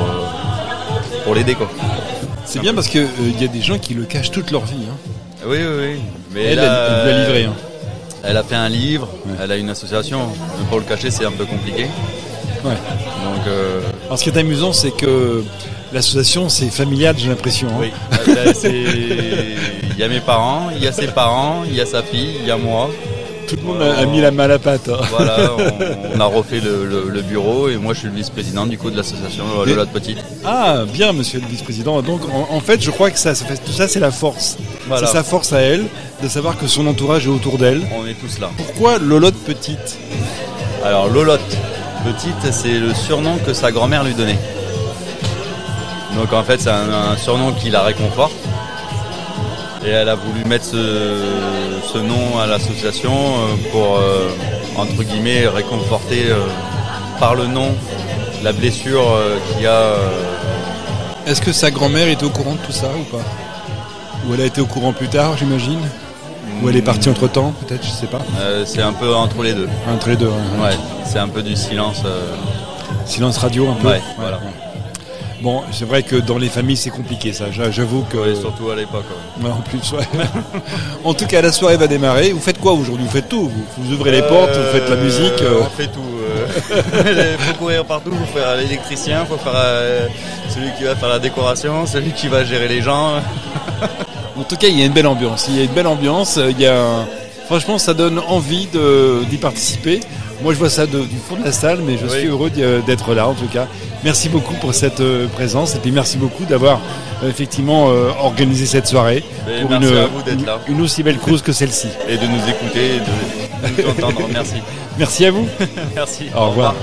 euh, pour l'aider, quoi.
C'est bien parce qu'il euh, y a des gens qui le cachent toute leur vie. Hein.
Oui, oui, oui. Mais
elle, elle, a, elle lui a livré. Hein.
Elle a fait un livre, ouais. Elle a une association. Mais pour le cacher, c'est un peu compliqué.
Ouais.
Donc, euh...
Alors, ce qui est amusant, c'est que l'association, c'est familial, j'ai l'impression. Hein.
Oui. C'est... Il y a mes parents, il y a ses parents, il y a sa fille, il y a moi.
Tout le monde a mis la main à la pâte. Hein.
Voilà, on, on a refait le, le, le bureau et moi je suis le vice-président du coup de l'association Le Lot Petite.
Ah, bien monsieur le vice-président. Donc en, en fait, je crois que ça, ça fait, tout ça c'est la force.
Voilà.
C'est sa force à elle de savoir que son entourage est autour d'elle.
On est tous là.
Pourquoi Lolotte Petite ?
Alors Lolotte Petite, c'est le surnom que sa grand-mère lui donnait. Donc en fait, c'est un, un surnom qui la réconforte. Et elle a voulu mettre ce, ce nom à l'association pour, euh, entre guillemets, réconforter euh, par le nom la blessure euh, qu'il y a. Euh...
Est-ce que sa grand-mère était au courant de tout ça ou pas ? Ou elle a été au courant plus tard, j'imagine ? mmh. Ou elle est partie entre-temps, peut-être, je sais pas.
euh, C'est un peu entre les deux.
Entre les deux, ouais.
Ouais, c'est un peu du silence. Euh...
Silence radio, un peu.
Ouais,
ouais,
voilà.
Ouais. Bon, c'est vrai que dans les familles, c'est compliqué, ça. J'avoue que...
Oui, surtout à l'époque. Ouais.
Ouais, en plus, ouais. En tout cas, la soirée va démarrer. Vous faites quoi aujourd'hui ? Vous faites tout. Vous, vous ouvrez les euh, portes, vous faites la musique. Euh...
On fait tout. Il faut courir partout. Il faut faire l'électricien, il faut faire euh, celui qui va faire la décoration, celui qui va gérer les gens.
En tout cas, il y a une belle ambiance. Il y a une belle ambiance. Il y a un... Franchement, ça donne envie de, d'y participer. Moi, je vois ça de, du fond de la salle, mais je oui. suis heureux d'être là, en tout cas. Merci beaucoup pour cette euh, présence et puis merci beaucoup d'avoir euh, effectivement euh, organisé cette soirée.
Mais
pour
merci
une,
à vous d'être là.
Une, une aussi belle cause que celle-ci.
Et de nous écouter et de, de nous entendre. Merci.
Merci à vous.
Merci.
Au, Au revoir. revoir.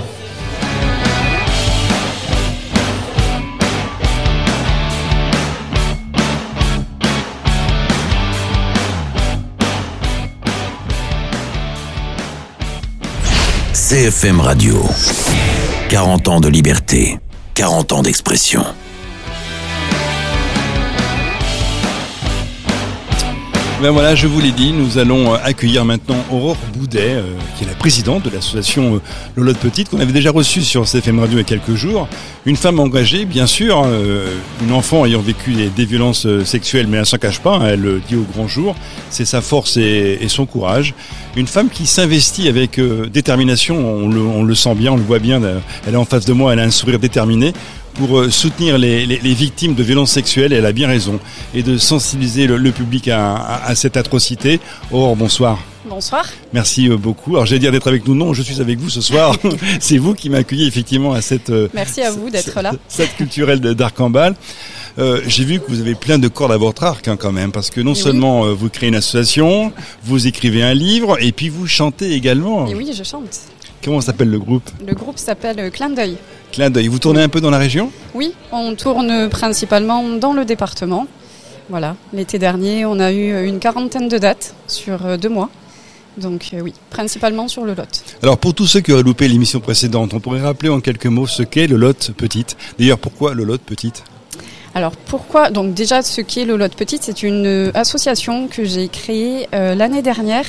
C F M Radio. quarante ans de liberté, quarante ans d'expression.
Ben voilà, je vous l'ai dit, nous allons accueillir maintenant Aurore Boudet, euh, qui est la présidente de l'association euh, Lolotte Petite, qu'on avait déjà reçue sur C F M Radio il y a quelques jours. Une femme engagée, bien sûr, euh, une enfant ayant vécu des, des violences sexuelles, mais elle s'en cache pas, hein, elle le dit au grand jour. C'est sa force et, et son courage. Une femme qui s'investit avec euh, détermination, on le, on le sent bien, on le voit bien, elle est en face de moi, elle a un sourire déterminé, pour soutenir les, les, les victimes de violences sexuelles, et elle a bien raison, et de sensibiliser le, le public à, à, à cette atrocité. Aurore, bonsoir.
Bonsoir.
Merci beaucoup. Alors j'allais dire d'être avec nous, non, je suis avec vous ce soir. C'est vous qui m'accueillez effectivement à cette...
Merci à vous d'être là.
Cette culturelle d'Arc-en-Bal. Euh, j'ai vu que vous avez plein de cordes à votre arc hein, quand même, parce que non et seulement oui. euh, vous créez une association, vous écrivez un livre, et puis vous chantez également.
Et oui, je chante.
Comment s'appelle le groupe ?
Le groupe s'appelle Clin d'œil.
Clin d'œil. Vous tournez un peu dans la région ?
Oui, on tourne principalement dans le département. Voilà, l'été dernier, on a eu une quarantaine de dates sur deux mois. Donc euh, oui, principalement sur le Lot.
Alors pour tous ceux qui auraient loupé l'émission précédente, on pourrait rappeler en quelques mots ce qu'est le Lot Petite. D'ailleurs, pourquoi le Lot Petite ?
Alors pourquoi ? Donc déjà, ce qu'est le Lot Petite, c'est une association que j'ai créée euh, l'année dernière.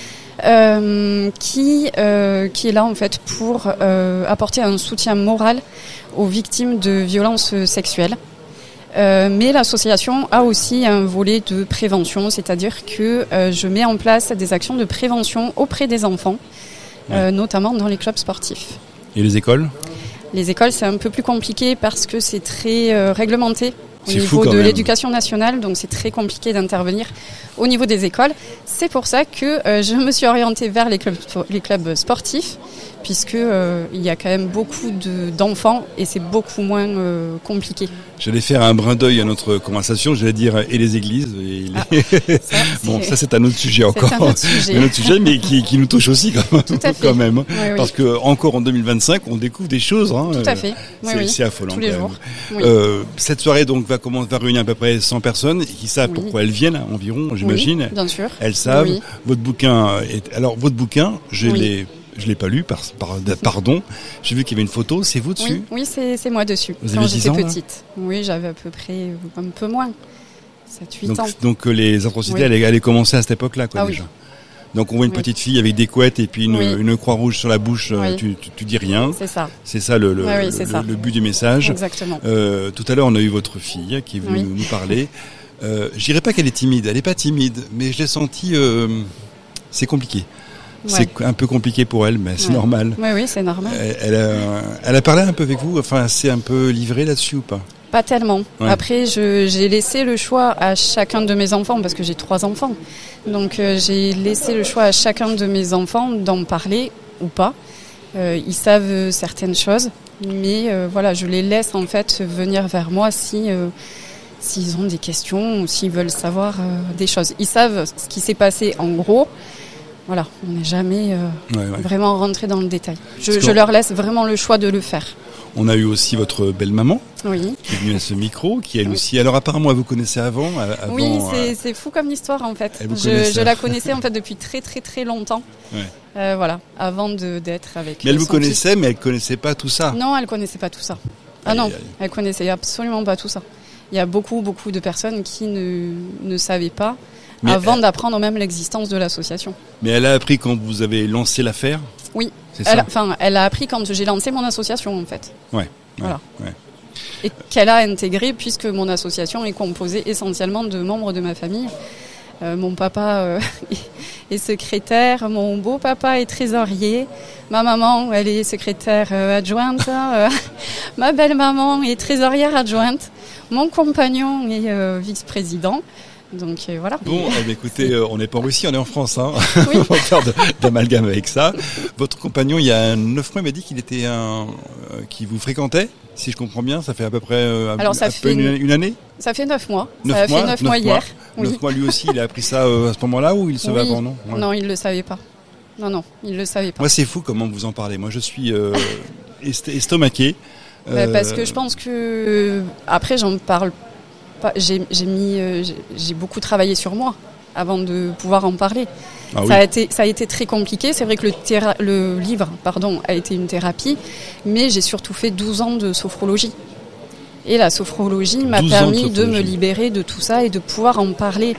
Euh, qui, euh, qui est là en fait pour euh, apporter un soutien moral aux victimes de violences sexuelles. Euh, mais l'association a aussi un volet de prévention, c'est-à-dire que euh, je mets en place des actions de prévention auprès des enfants, ouais. euh, notamment dans les clubs sportifs.
Et les écoles ?
Les écoles, c'est un peu plus compliqué parce que c'est très euh, réglementé. Au
c'est
niveau de
même.
l'éducation nationale, donc c'est très compliqué d'intervenir au niveau des écoles. C'est pour ça que euh, je me suis orientée vers les clubs, les clubs sportifs, puisque euh, il y a quand même beaucoup de, d'enfants et c'est beaucoup moins euh, compliqué.
J'allais faire un brin d'œil à notre conversation, j'allais dire et les églises. Et les... Ah, ça, bon, ça c'est un autre sujet encore.
C'est un autre sujet,
un autre sujet mais qui, qui nous touche aussi quand même.
Tout à fait.
Quand même.
Oui, oui.
Parce que encore en deux mille vingt-cinq, on découvre des choses. Hein.
Tout à fait. Oui,
c'est,
oui.
c'est affolant.
Tous les
quand
jours.
Même.
Oui.
Euh, cette soirée donc va commencer, va réunir à peu près cent personnes qui savent
oui.
pourquoi elles viennent environ, j'imagine.
Oui, bien sûr.
Elles savent.
Oui.
Votre bouquin est... alors votre bouquin, je
oui.
l'ai. Je l'ai pas lu, par, par, pardon. J'ai vu qu'il y avait une photo, c'est vous dessus ?
Oui, oui c'est, c'est moi dessus.
Vous
quand
avez
j'étais
dix ans,
petite. Hein. Oui, j'avais à peu près un peu moins. sept huit
donc,
ans.
Donc les atrocités
oui.
allaient, allaient commencer à cette époque-là, quoi,
ah,
déjà.
Oui.
Donc on voit une
oui.
petite fille avec des couettes et puis une,
oui.
une croix rouge sur la bouche,
oui.
tu, tu, tu dis rien.
C'est ça.
C'est ça le, le,
oui, oui,
le,
c'est
le,
ça.
le but du message.
Exactement.
Euh, tout à l'heure on a eu votre fille qui est venue oui. nous, nous parler. Euh, je dirais pas qu'elle est timide, elle est pas timide, mais je l'ai senti, euh, c'est compliqué. Ouais. C'est un peu compliqué pour elle, mais c'est
ouais.
normal.
Oui, oui, c'est normal.
Elle, elle, a, elle a parlé un peu avec vous, enfin, c'est un peu livré là-dessus ou pas ?
Pas tellement.
Ouais.
Après, je, j'ai laissé le choix à chacun de mes enfants, parce que j'ai trois enfants. Donc, euh, j'ai laissé le choix à chacun de mes enfants d'en parler ou pas. Euh, ils savent certaines choses, mais euh, voilà, je les laisse en fait venir vers moi si... Euh, s'ils ont des questions ou s'ils veulent savoir euh, des choses. Ils savent ce qui s'est passé en gros. Voilà, on n'est jamais euh, ouais, ouais. vraiment rentré dans le détail. Je, je leur laisse vraiment le choix de le faire.
On a eu aussi votre belle-maman,
oui.
qui est venue à ce micro, qui elle
oui.
aussi... Alors apparemment, elle vous connaissait avant, avant
Oui, c'est,
euh...
c'est fou comme histoire en fait.
Je,
je la connaissais en fait depuis très très très longtemps. Ouais. Euh, voilà, avant de, d'être avec...
Mais elle vous connaissait, fils. Mais elle ne connaissait pas tout ça.
Non, elle ne connaissait pas tout ça. Ah aïe, non, aïe. Elle ne connaissait absolument pas tout ça. Il y a beaucoup beaucoup de personnes qui ne, ne savaient pas... Mais avant elle... d'apprendre même l'existence de l'association.
Mais elle a appris quand vous avez lancé l'affaire ?
Oui.
C'est
elle,
ça
enfin, elle a appris quand j'ai lancé mon association, en fait.
Ouais.
Voilà.
Ouais.
Et qu'elle a intégré, puisque mon association est composée essentiellement de membres de ma famille. Euh, mon papa euh, est secrétaire, mon beau-papa est trésorier, ma maman, elle est secrétaire euh, adjointe, euh, ma belle-maman est trésorière adjointe, mon compagnon est euh, vice-président. Donc euh, voilà.
Bon, eh bien, écoutez, euh, on n'est pas en Russie, on est en France. Hein. Oui. On va faire de, d'amalgame avec ça. Votre compagnon, il y a neuf mois, il m'a dit qu'il était un, euh, qui vous fréquentait. Si je comprends bien, ça fait à peu près euh,
Alors, ça
à
fait
peu une, une année.
Ça fait neuf mois.
Neuf
ça a
mois,
fait neuf
neuf
mois hier.
Oui. Neuf mois lui aussi. Il a appris ça euh, à ce moment-là ou il le savait
oui.
avant, non ouais.
Non, il le savait pas. Non, non, il le savait pas.
Moi, c'est fou comment vous en parlez. Moi, je suis euh, est- estomaqué.
Euh... Bah, parce que je pense que après, j'en parle. J'ai, j'ai, mis, euh, j'ai, j'ai beaucoup travaillé sur moi avant de pouvoir en parler.
Ah, ça,
oui.
a
été, ça a été très compliqué. C'est vrai que le, théra- le livre pardon, a été une thérapie, mais j'ai surtout fait douze ans de sophrologie. Et la sophrologie m'a permis de me libérer de tout ça et de pouvoir en parler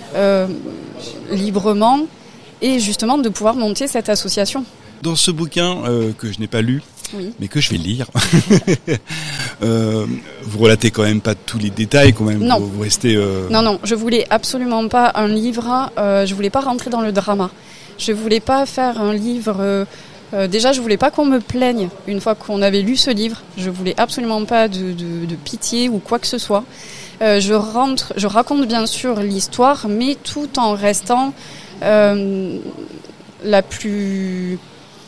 euh, librement et justement de pouvoir monter cette association.
Dans ce bouquin euh, que je n'ai pas lu,
oui.
mais que je vais lire, euh, vous relatez quand même pas tous les détails quand même.
Non.
Vous, vous restez. Euh...
Non, non, je voulais absolument pas un livre. Euh, je voulais pas rentrer dans le drama. Je voulais pas faire un livre. Euh, euh, déjà, je voulais pas qu'on me plaigne une fois qu'on avait lu ce livre. Je voulais absolument pas de, de, de pitié ou quoi que ce soit. Euh, je rentre, je raconte bien sûr l'histoire, mais tout en restant euh, la plus.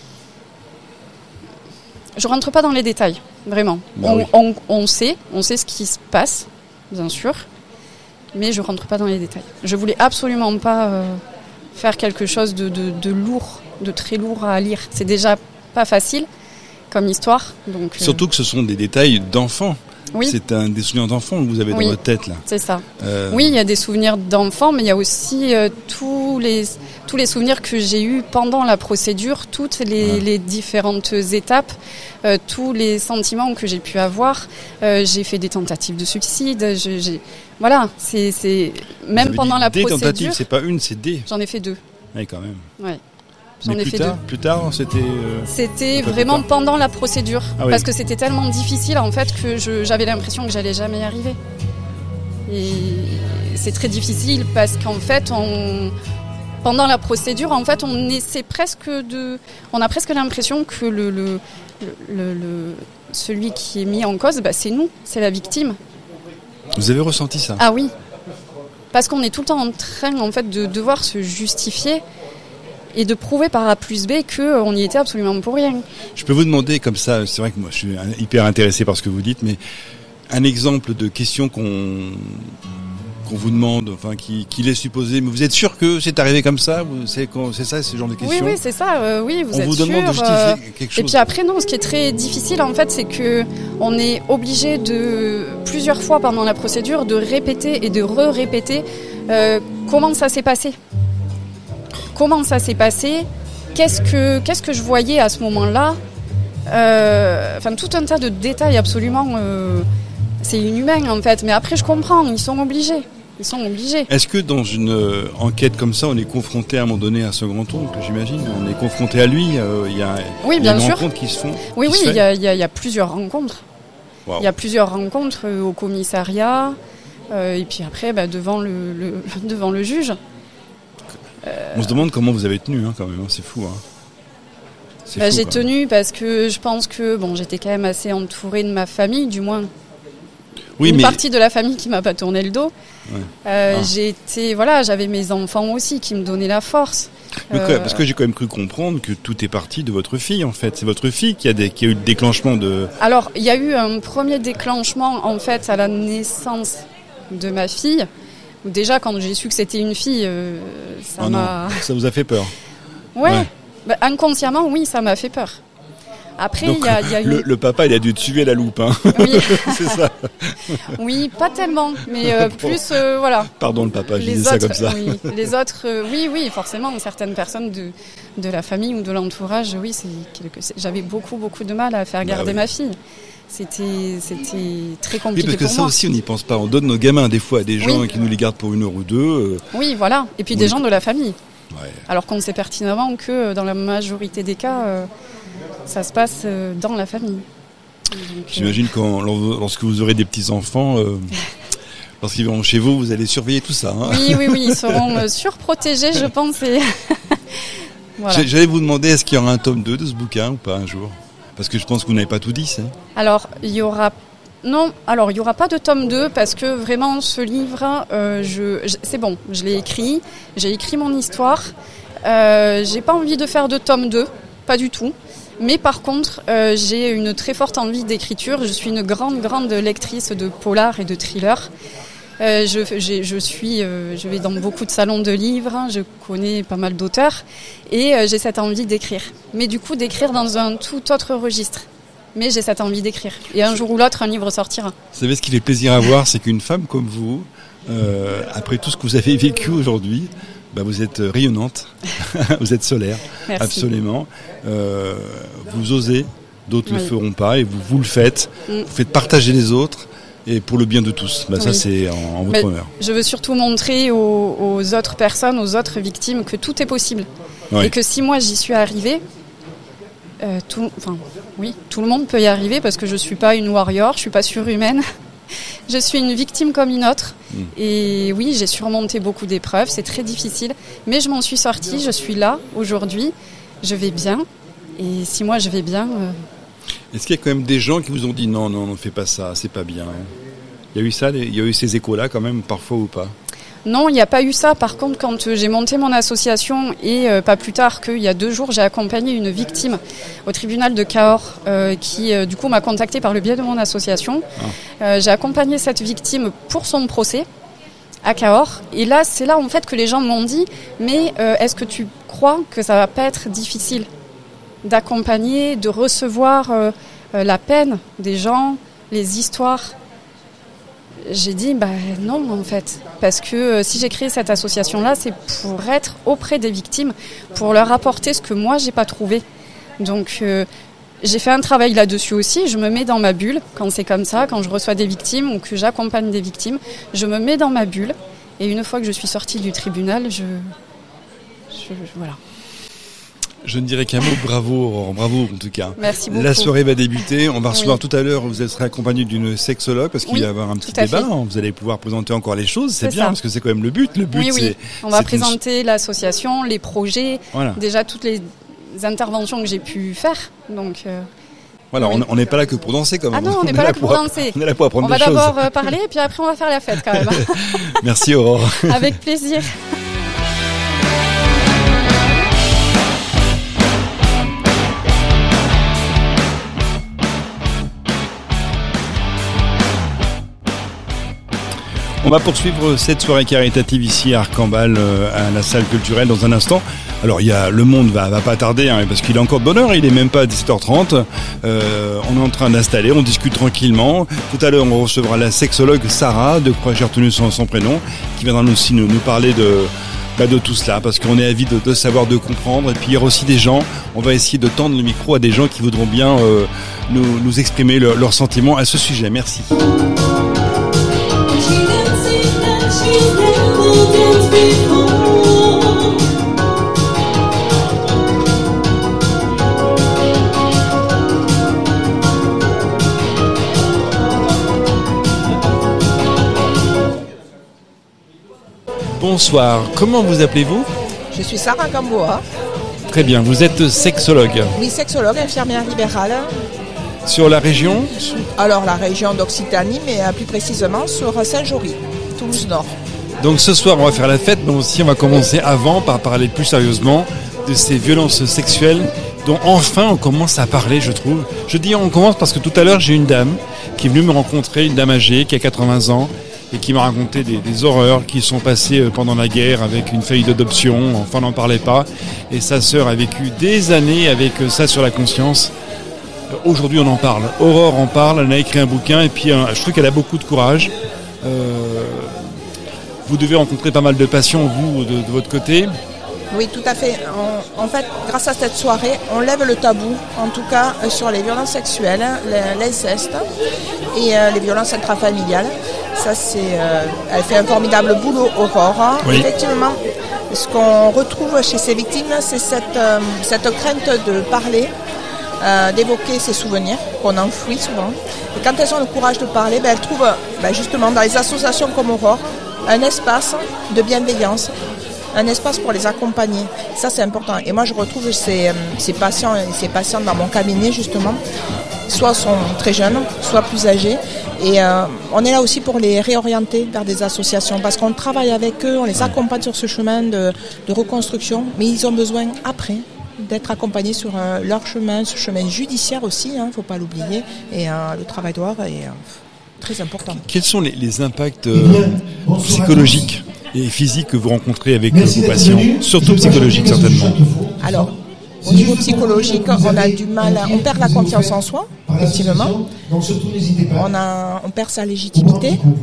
Je rentre pas dans les détails, vraiment.
Bah
on,
oui.
on, on sait, on sait ce qui se passe, bien sûr, mais je rentre pas dans les détails. Je voulais absolument pas euh, faire quelque chose de, de, de lourd, de très lourd à lire. C'est déjà pas facile comme histoire, donc. Euh...
Surtout que ce sont des détails d'enfants.
Oui.
C'est un des souvenirs d'enfants que vous avez dans
oui,
votre tête là.
C'est ça.
Euh...
Oui, il y a des souvenirs d'enfants, mais il y a aussi euh, tous les tous les souvenirs que j'ai eus pendant la procédure, toutes les, ouais. les différentes étapes, euh, tous les sentiments que j'ai pu avoir. Euh, j'ai fait des tentatives de suicide. Je, j'ai voilà, c'est c'est même pendant
dit
la
des
procédure.
Tentatives, c'est pas une, c'est des.
J'en ai fait deux.
Oui, quand même.
Ouais. J'en
Mais
ai
plus
fait
tard,
deux.
Plus tard, c'était. Euh...
C'était vraiment pendant la procédure,
ah oui.
parce que c'était tellement difficile en fait que je, j'avais l'impression que j'allais jamais y arriver. Et c'est très difficile parce qu'en fait, on, pendant la procédure, en fait, on essaie presque de, on a presque l'impression que le, le, le, le celui qui est mis en cause, bah, c'est nous, c'est la victime.
Vous avez ressenti ça ?
Ah oui, parce qu'on est tout le temps en train en fait de devoir se justifier. Et de prouver par A plus B qu'on y était absolument pour rien.
Je peux vous demander comme ça, c'est vrai que moi je suis hyper intéressé par ce que vous dites, mais un exemple de question qu'on qu'on vous demande, enfin qui, qui laisse supposer, mais vous êtes sûr que c'est arrivé comme ça ? C'est, c'est ça, ce genre de questions ?
Oui, oui, c'est ça, euh, oui, vous
On
êtes
vous
sûr.
demande de justifier
euh,
quelque chose.
Et puis après, non, ce qui est très difficile en fait, c'est que on est obligé de, plusieurs fois pendant la procédure, de répéter et de re-répéter euh, comment ça s'est passé. Comment ça s'est passé ? Qu'est-ce que, qu'est-ce que je voyais à ce moment-là ? euh, Enfin, tout un tas de détails absolument... Euh, c'est inhumain, en fait. Mais après, je comprends. Ils sont obligés. Ils sont obligés.
Est-ce que dans une euh, enquête comme ça, on est confronté à un moment donné à second-oncle, j'imagine ? On est confronté à lui. Euh, il y a,
oui,
il y a
bien
des
sûr.
rencontres qui se font.
Oui,
qui
oui,
se
il y a, il y, a, il y a plusieurs rencontres.
Wow.
Il y a plusieurs rencontres euh, au commissariat. Euh, et puis après, bah, devant, le, le, devant le juge.
Euh... On se demande comment vous avez tenu, hein, quand même. Hein, c'est fou. Hein. C'est
bah,
fou,
j'ai
quoi.
tenu parce que je pense que bon, j'étais quand même assez entourée de ma famille, du moins. Oui, une mais... partie de la famille qui m'a pas tourné le dos. Ouais. Euh, ah. J'ai été, voilà, j'avais mes enfants aussi qui me donnaient la force.
Mais quoi, euh... Parce que j'ai quand même cru comprendre que tout est parti de votre fille, en fait. C'est votre fille qui a, des, qui a eu le déclenchement de.
Alors, il y a eu un premier déclenchement, en fait, à la naissance de ma fille. Déjà, quand j'ai su que c'était une fille, euh, ça
oh
m'a...
Non. Ça vous a fait peur ?
Ouais, ouais. Bah, inconsciemment, oui, ça m'a fait peur. Après, il y a, y a
le,
eu...
le papa, il a dû te suivre la loupe, hein.
Oui.
C'est ça.
Oui, pas tellement, mais euh, plus, euh, voilà.
Pardon, le papa, je
les
disais
autres,
ça comme ça.
Oui, les autres, euh, oui, oui, forcément, certaines personnes de, de la famille ou de l'entourage, oui, c'est quelque... j'avais beaucoup, beaucoup de mal à faire garder bah, oui. ma fille. C'était, c'était très compliqué
pour moi. Oui, parce que
ça
moi. aussi, on n'y pense pas. On donne nos gamins des fois à des gens oui. qui nous les gardent pour une heure ou deux. Euh...
Oui, voilà. Et puis oui. des gens de la famille.
Ouais.
Alors qu'on sait pertinemment que dans la majorité des cas, euh, ça se passe euh, dans la famille.
Donc, j'imagine euh... quand, lorsque vous aurez des petits-enfants, euh, lorsqu'ils vont chez vous, vous allez surveiller tout ça. Hein.
Oui, oui, oui. Ils seront euh, surprotégés, je pense. Et...
voilà. J'allais vous demander, est-ce qu'il y aura un tome deux de ce bouquin ou pas un jour ? Parce que je pense que vous n'avez pas tout dit, ça.
Alors, il y aura... Non, alors il n'y aura pas de tome deux parce que vraiment ce livre, euh, je, je, c'est bon, je l'ai écrit, j'ai écrit mon histoire. Euh, j'ai pas envie de faire de tome deux, pas du tout. Mais par contre, euh, j'ai une très forte envie d'écriture. Je suis une grande, grande lectrice de polar et de thriller. Euh, je, j'ai, je suis, euh, je vais dans beaucoup de salons de livres, hein, je connais pas mal d'auteurs et euh, j'ai cette envie d'écrire. Mais du coup, d'écrire dans un tout autre registre. Mais j'ai cette envie d'écrire. Et un jour ou l'autre, un livre sortira.
Vous savez, ce qui fait plaisir à voir, c'est qu'une femme comme vous, euh, après tout ce que vous avez vécu aujourd'hui, bah vous êtes rayonnante, vous êtes solaire,
merci.
Absolument. Euh, vous osez, d'autres ne
oui.
le feront pas et vous, vous le faites. Mm. Vous faites partager les autres. et pour le bien de tous. Bah, ça,
Oui.
c'est en, en votre
Mais
honneur.
je veux surtout montrer aux, aux autres personnes, aux autres victimes, que tout est possible.
Ouais.
Et que si moi j'y suis arrivée, euh, tout, enfin, oui, tout le monde peut y arriver parce que je suis pas une warrior, je suis pas surhumaine. Je suis une victime comme une autre.
Mmh.
Et oui, j'ai surmonté beaucoup d'épreuves, c'est très difficile. Mais je m'en suis sortie, je suis là aujourd'hui, je vais bien. Et si moi je vais bien... Euh...
Est-ce qu'il y a quand même des gens qui vous ont dit non, non, ne fais pas ça, c'est pas bien? Il y a eu ça, il y a eu ces échos-là quand même, parfois ou pas?
Non, il n'y a pas eu ça. Par contre, quand euh, j'ai monté mon association et euh, pas plus tard qu'il y a deux jours, j'ai accompagné une victime au tribunal de Cahors euh, qui, euh, du coup, m'a contactée par le biais de mon association. Ah. Euh, j'ai accompagné cette victime pour son procès à Cahors. Et là, c'est là, en fait, que les gens m'ont dit « Mais euh, est-ce que tu crois que ça va pas être difficile d'accompagner, de recevoir euh, euh, la peine des gens, les histoires ?» J'ai dit bah non en fait, parce que euh, si j'ai créé cette association-là, c'est pour être auprès des victimes, pour leur apporter ce que moi j'ai pas trouvé. Donc euh, j'ai fait un travail là-dessus aussi. Je me mets dans ma bulle quand c'est comme ça, quand je reçois des victimes ou que j'accompagne des victimes, je me mets dans ma bulle. Et une fois que je suis sortie du tribunal, je, je, je voilà.
Je ne dirais qu'un mot, bravo Aurore, bravo en tout cas.
Merci beaucoup.
La soirée va débuter, on va recevoir
Oui.
tout à l'heure, vous serez accompagné d'une sexologue parce qu'il
Oui,
va y avoir un petit
tout à
débat,
fait.
vous allez pouvoir présenter encore les choses, c'est,
C'est
bien
ça.
parce que c'est quand même le but. Le but
Oui, oui.
c'est...
On va
c'est
présenter une... l'association, les projets,
voilà.
déjà toutes les interventions que j'ai pu faire. Donc, euh...
Voilà,
oui.
on n'est pas là que pour danser quand même.
Ah non, on n'est pas là pour danser.
On est là pour apprendre
on
des
choses. On va
choses.
d'abord parler et puis après on va faire la fête quand même.
Merci Aurore.
Avec plaisir.
On va poursuivre cette soirée caritative ici à Arcambal, à la salle culturelle dans un instant. Alors il y a le monde va, va pas tarder hein, parce qu'il est encore de bonne heure, il est même pas à dix-sept heures trente. Euh, on est en train d'installer, on discute tranquillement. Tout à l'heure on recevra la sexologue Sarah, de quoi j'ai retenu son, son prénom, qui viendra nous aussi nous, nous parler de bah, de tout cela parce qu'on est avide de, de savoir, de comprendre. Et puis il y aura aussi des gens, on va essayer de tendre le micro à des gens qui voudront bien euh, nous, nous exprimer le, leurs sentiments à ce sujet. Merci. Bonsoir, comment vous appelez-vous ?
Je suis Sarah Gamboa.
Très bien, vous êtes sexologue.
Oui, sexologue, infirmière libérale.
Sur la région ?
Alors la région d'Occitanie, mais plus précisément sur Saint-Jory, Toulouse-Nord.
Donc ce soir on va faire la fête, mais aussi on va commencer avant par parler plus sérieusement de ces violences sexuelles dont enfin on commence à parler, je trouve. Je dis on commence parce que tout à l'heure j'ai une dame qui est venue me rencontrer, une dame âgée qui a quatre-vingts ans et qui m'a raconté des, des horreurs qui sont passées pendant la guerre avec une famille d'adoption, enfin on n'en parlait pas, et sa sœur a vécu des années avec ça sur la conscience. Aujourd'hui on en parle, Aurore en parle, elle a écrit un bouquin et puis je trouve qu'elle a beaucoup de courage. Euh, vous devez rencontrer pas mal de patients, vous, de, de votre côté.
Oui, tout à fait. En, en fait, grâce à cette soirée, on lève le tabou, en tout cas euh, sur les violences sexuelles, l'inceste et euh, les violences intrafamiliales. Ça, c'est, euh, elle fait un formidable boulot, Aurore.
Oui.
Effectivement, ce qu'on retrouve chez ces victimes, c'est cette, euh, cette crainte de parler, euh, d'évoquer ses souvenirs qu'on enfouit souvent. Et quand elles ont le courage de parler, ben, elles trouvent ben, justement dans les associations comme Aurore un espace de bienveillance, un espace pour les accompagner. Ça, c'est important. Et moi, je retrouve ces, ces patients et ces patientes dans mon cabinet, justement. Soit sont très jeunes, soit plus âgés. Et euh, on est là aussi pour les réorienter vers des associations, parce qu'on travaille avec eux, on les accompagne sur ce chemin de, de reconstruction, mais ils ont besoin, après, d'être accompagnés sur euh, leur chemin, ce chemin judiciaire aussi, il hein, ne faut pas l'oublier. Et euh, le travail d'Aurore est euh, très important.
Quels sont les, les impacts euh, psychologiques et physiques que vous rencontrez avec euh, vos patients, surtout psychologiques certainement?
Alors, au niveau psychologique, on a du mal, à, on perd la confiance en soi, effectivement. On, a, on perd sa légitimité.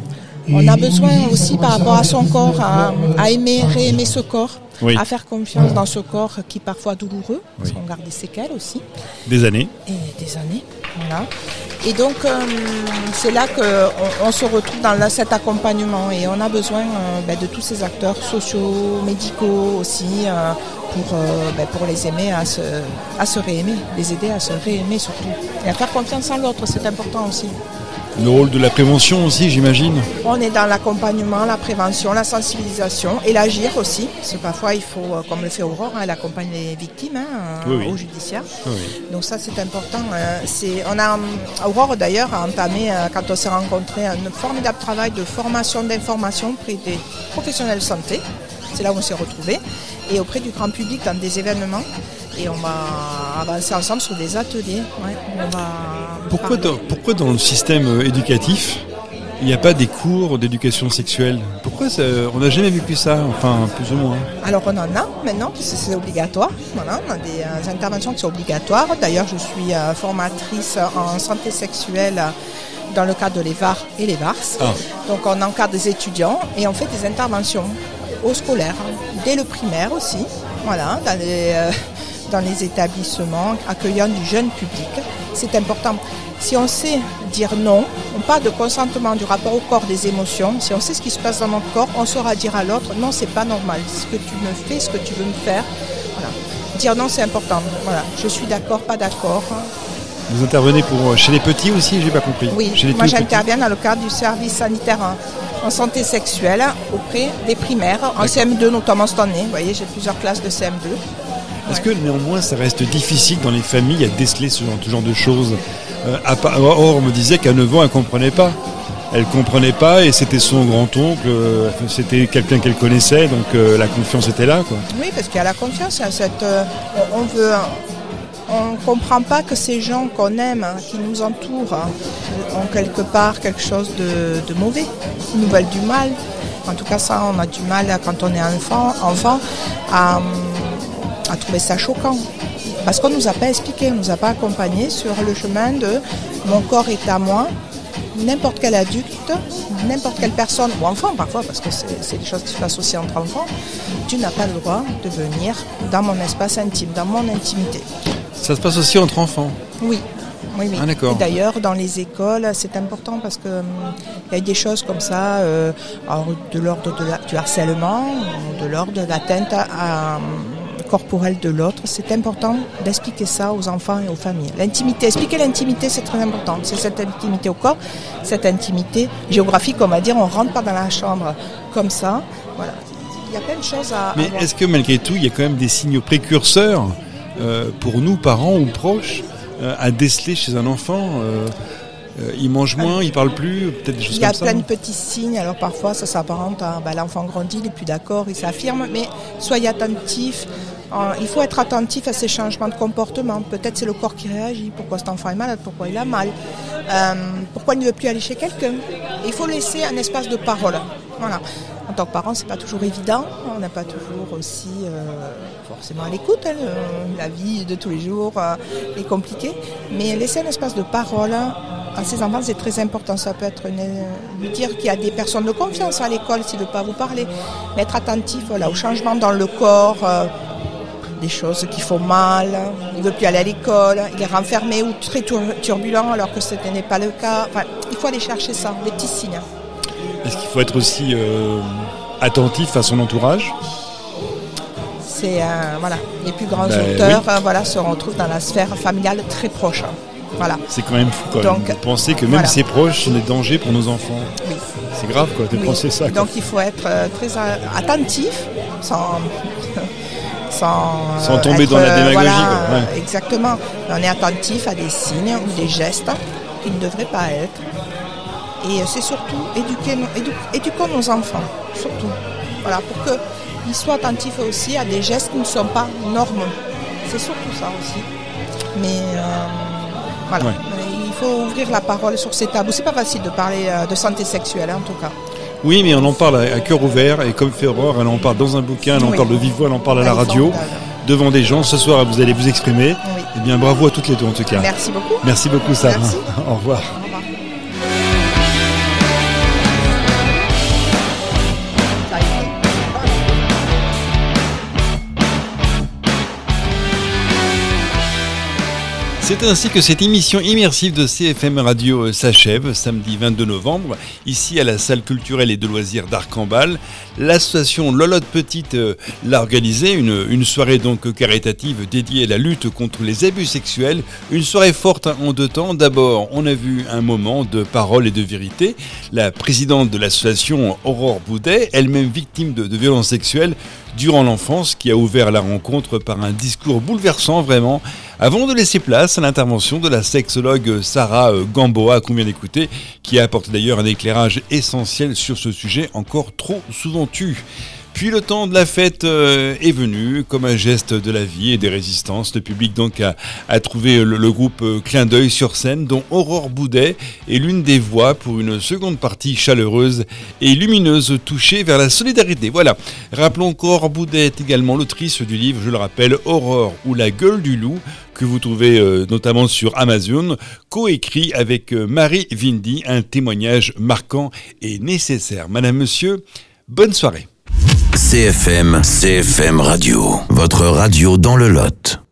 On a besoin aussi par rapport à son corps, à, à aimer, réaimer ce corps,
oui.
à faire confiance dans ce corps qui est parfois douloureux, parce oui. qu'on garde des séquelles aussi.
Des années.
Et des années, voilà. Et donc, euh, c'est là qu'on on se retrouve dans la, cet accompagnement et on a besoin euh, ben, de tous ces acteurs sociaux, médicaux aussi, euh, pour, euh, ben, pour les aimer à se, à se réaimer, les aider à se réaimer surtout. Et à faire confiance en l'autre, c'est important aussi.
Le rôle de la prévention aussi, j'imagine. On
est dans l'accompagnement, la prévention, la sensibilisation et l'agir aussi. Parce que parfois, il faut, comme le fait Aurore, hein, elle accompagne les victimes hein,
oui, oui.
au judiciaire.
Oui.
Donc ça, c'est important. Euh, c'est, on a, Aurore, d'ailleurs, a entamé, euh, quand on s'est rencontrés, un formidable travail de formation, d'information auprès des professionnels de santé. C'est là où on s'est retrouvés. Et auprès du grand public dans des événements. Et on va avancer ensemble sur des ateliers. Ouais, on va
pourquoi, dans, pourquoi dans le système éducatif, il n'y a pas des cours d'éducation sexuelle ? Pourquoi ça, on n'a jamais vécu ça, enfin plus ou moins ?
Alors on en a maintenant, parce que c'est obligatoire. Voilà, on a des euh, interventions qui sont obligatoires. D'ailleurs, je suis euh, formatrice en santé sexuelle dans le cadre de l'E V A R et l'E V A R S. Ah. Donc on encadre des étudiants et on fait des interventions aux scolaires, dès le primaire aussi. Voilà, dans les... Euh, dans les établissements accueillant du jeune public. C'est important. Si on sait dire non, on parle de consentement, du rapport au corps, des émotions. Si on sait ce qui se passe dans notre corps, on saura dire à l'autre non, c'est pas normal. Ce que tu me fais, ce que tu veux me faire. Voilà. Dire non, c'est important. Voilà. Je suis d'accord, pas d'accord.
Vous intervenez pour chez les petits aussi, j'ai pas compris.
Oui,
chez les
moi j'interviens dans le cadre du service sanitaire en santé sexuelle auprès des primaires, en D'accord. C M deux notamment cette année. Vous voyez, j'ai plusieurs classes de C M deux.
Est-ce que néanmoins ça reste difficile dans les familles à déceler ce genre, ce genre de choses euh, Or, on me disait qu'à neuf ans, elle ne comprenait pas. Elle ne comprenait pas et c'était son grand-oncle, euh, c'était quelqu'un qu'elle connaissait, donc euh, la confiance était là, quoi.
Oui, parce qu'il y a la confiance. Cette, euh, on veut, on ne comprend pas que ces gens qu'on aime, hein, qui nous entourent, hein, ont quelque part quelque chose de, de mauvais, qui nous veulent du mal. En tout cas, ça, on a du mal quand on est enfant, enfant à... à trouver ça choquant. Parce qu'on ne nous a pas expliqué, on ne nous a pas accompagnés sur le chemin de mon corps est à moi, n'importe quel adulte, n'importe quelle personne, ou enfant parfois, parce que c'est, c'est des choses qui se passent aussi entre enfants, tu n'as pas le droit de venir dans mon espace intime, dans mon intimité.
Ça se passe aussi entre enfants ?
Oui. Oui, oui.
Ah, d'accord.
Et d'ailleurs, dans les écoles, c'est important parce que hum, y a des choses comme ça, euh, alors, de l'ordre de la, du harcèlement, de l'ordre de l'atteinte à, à corporelle de l'autre. C'est important d'expliquer ça aux enfants et aux familles. L'intimité, expliquer l'intimité, c'est très important. C'est cette intimité au corps, cette intimité géographique, on va dire. On rentre pas dans la chambre comme ça. Voilà. Il y a plein de choses à.
Mais
avoir.
Est-ce que malgré tout, il y a quand même des signes précurseurs euh, pour nous, parents ou proches, euh, à déceler chez un enfant euh, euh, il mange moins, il parle plus, peut-être des choses comme ça.
Il y a plein de petits signes, alors parfois ça s'apparente à bah, l'enfant grandit, il n'est plus d'accord, il s'affirme, mais soyez attentifs. Euh, il faut être attentif à ces changements de comportement. Peut-être c'est le corps qui réagit. Pourquoi cet enfant est malade ? Pourquoi il a mal ? euh, Pourquoi il ne veut plus aller chez quelqu'un ? Il faut laisser un espace de parole. Voilà. En tant que parent, c'est pas toujours évident. On n'a pas toujours aussi euh, forcément à l'écoute. Hein. La vie de tous les jours euh, est compliquée. Mais laisser un espace de parole à ces enfants, c'est très important. Ça peut être une, lui dire qu'il y a des personnes de confiance à l'école s'il ne veut pas vous parler. Mais être attentif voilà, aux changements dans le corps. Euh, des choses qui font mal, il ne veut plus aller à l'école, il est renfermé ou très turbulent alors que ce n'est pas le cas. Enfin, il faut aller chercher ça, des petits signes.
Est-ce qu'il faut être aussi euh, attentif à son entourage ?
C'est, euh, voilà, les plus grands
ben,
auteurs
oui.
euh, voilà, se retrouvent dans la sphère familiale très proche. Voilà.
C'est quand même fou quand
Donc,
même de penser que même
voilà.
ses proches sont des dangers pour nos enfants.
Oui.
C'est grave quoi, de
oui.
penser ça. Quoi.
Donc il faut être euh, très euh, attentif, sans... Sans,
sans tomber
être,
dans la démagogie.
Voilà,
quoi. Ouais.
Exactement. On est attentif à des signes ou des gestes qui ne devraient pas être. Et c'est surtout éduquer, édu, éduquons nos enfants, surtout. Voilà, pour qu'ils soient attentifs aussi à des gestes qui ne sont pas normaux. C'est surtout ça aussi. Mais euh, voilà, ouais. Il faut ouvrir la parole sur ces tabous. C'est pas facile de parler de santé sexuelle, hein, en tout cas.
Oui, mais on en parle à cœur ouvert et comme fait Aurore, elle en parle dans un bouquin, elle en oui. parle de vive voix, elle en parle à la radio, devant des gens. Ce soir, vous allez vous exprimer. Oui. Eh bien, bravo à toutes les deux en tout cas.
Merci beaucoup.
Merci beaucoup, Sarah.
Merci.
Au revoir.
Au revoir.
C'est ainsi que cette émission immersive de C F M Radio s'achève samedi vingt-deux novembre, ici à la salle culturelle et de loisirs d'Arcambal. L'association Lolotte Petite l'a organisée, une, une soirée donc caritative dédiée à la lutte contre les abus sexuels. Une soirée forte en deux temps. D'abord, on a vu un moment de parole et de vérité. La présidente de l'association, Aurore Boudet, elle-même victime de, de violences sexuelles durant l'enfance, qui a ouvert la rencontre par un discours bouleversant vraiment, avant de laisser place à l'intervention de la sexologue Sarah Gamboa, qu'on vient d'écouter, qui a apporté d'ailleurs un éclairage essentiel sur ce sujet encore trop souvent tu. Puis le temps de la fête euh, est venu, comme un geste de la vie et des résistances. Le public donc a, a trouvé le, le groupe euh, Clin d'œil sur scène, dont Aurore Boudet est l'une des voix pour une seconde partie chaleureuse et lumineuse touchée vers la solidarité. Voilà. Rappelons qu'Aurore Boudet est également l'autrice du livre, je le rappelle, Aurore ou la gueule du loup, que vous trouvez euh, notamment sur Amazon, coécrit avec euh, Marie Vindy, un témoignage marquant et nécessaire. Madame, monsieur, bonne soirée.
C F M, C F M Radio, votre radio dans le Lot.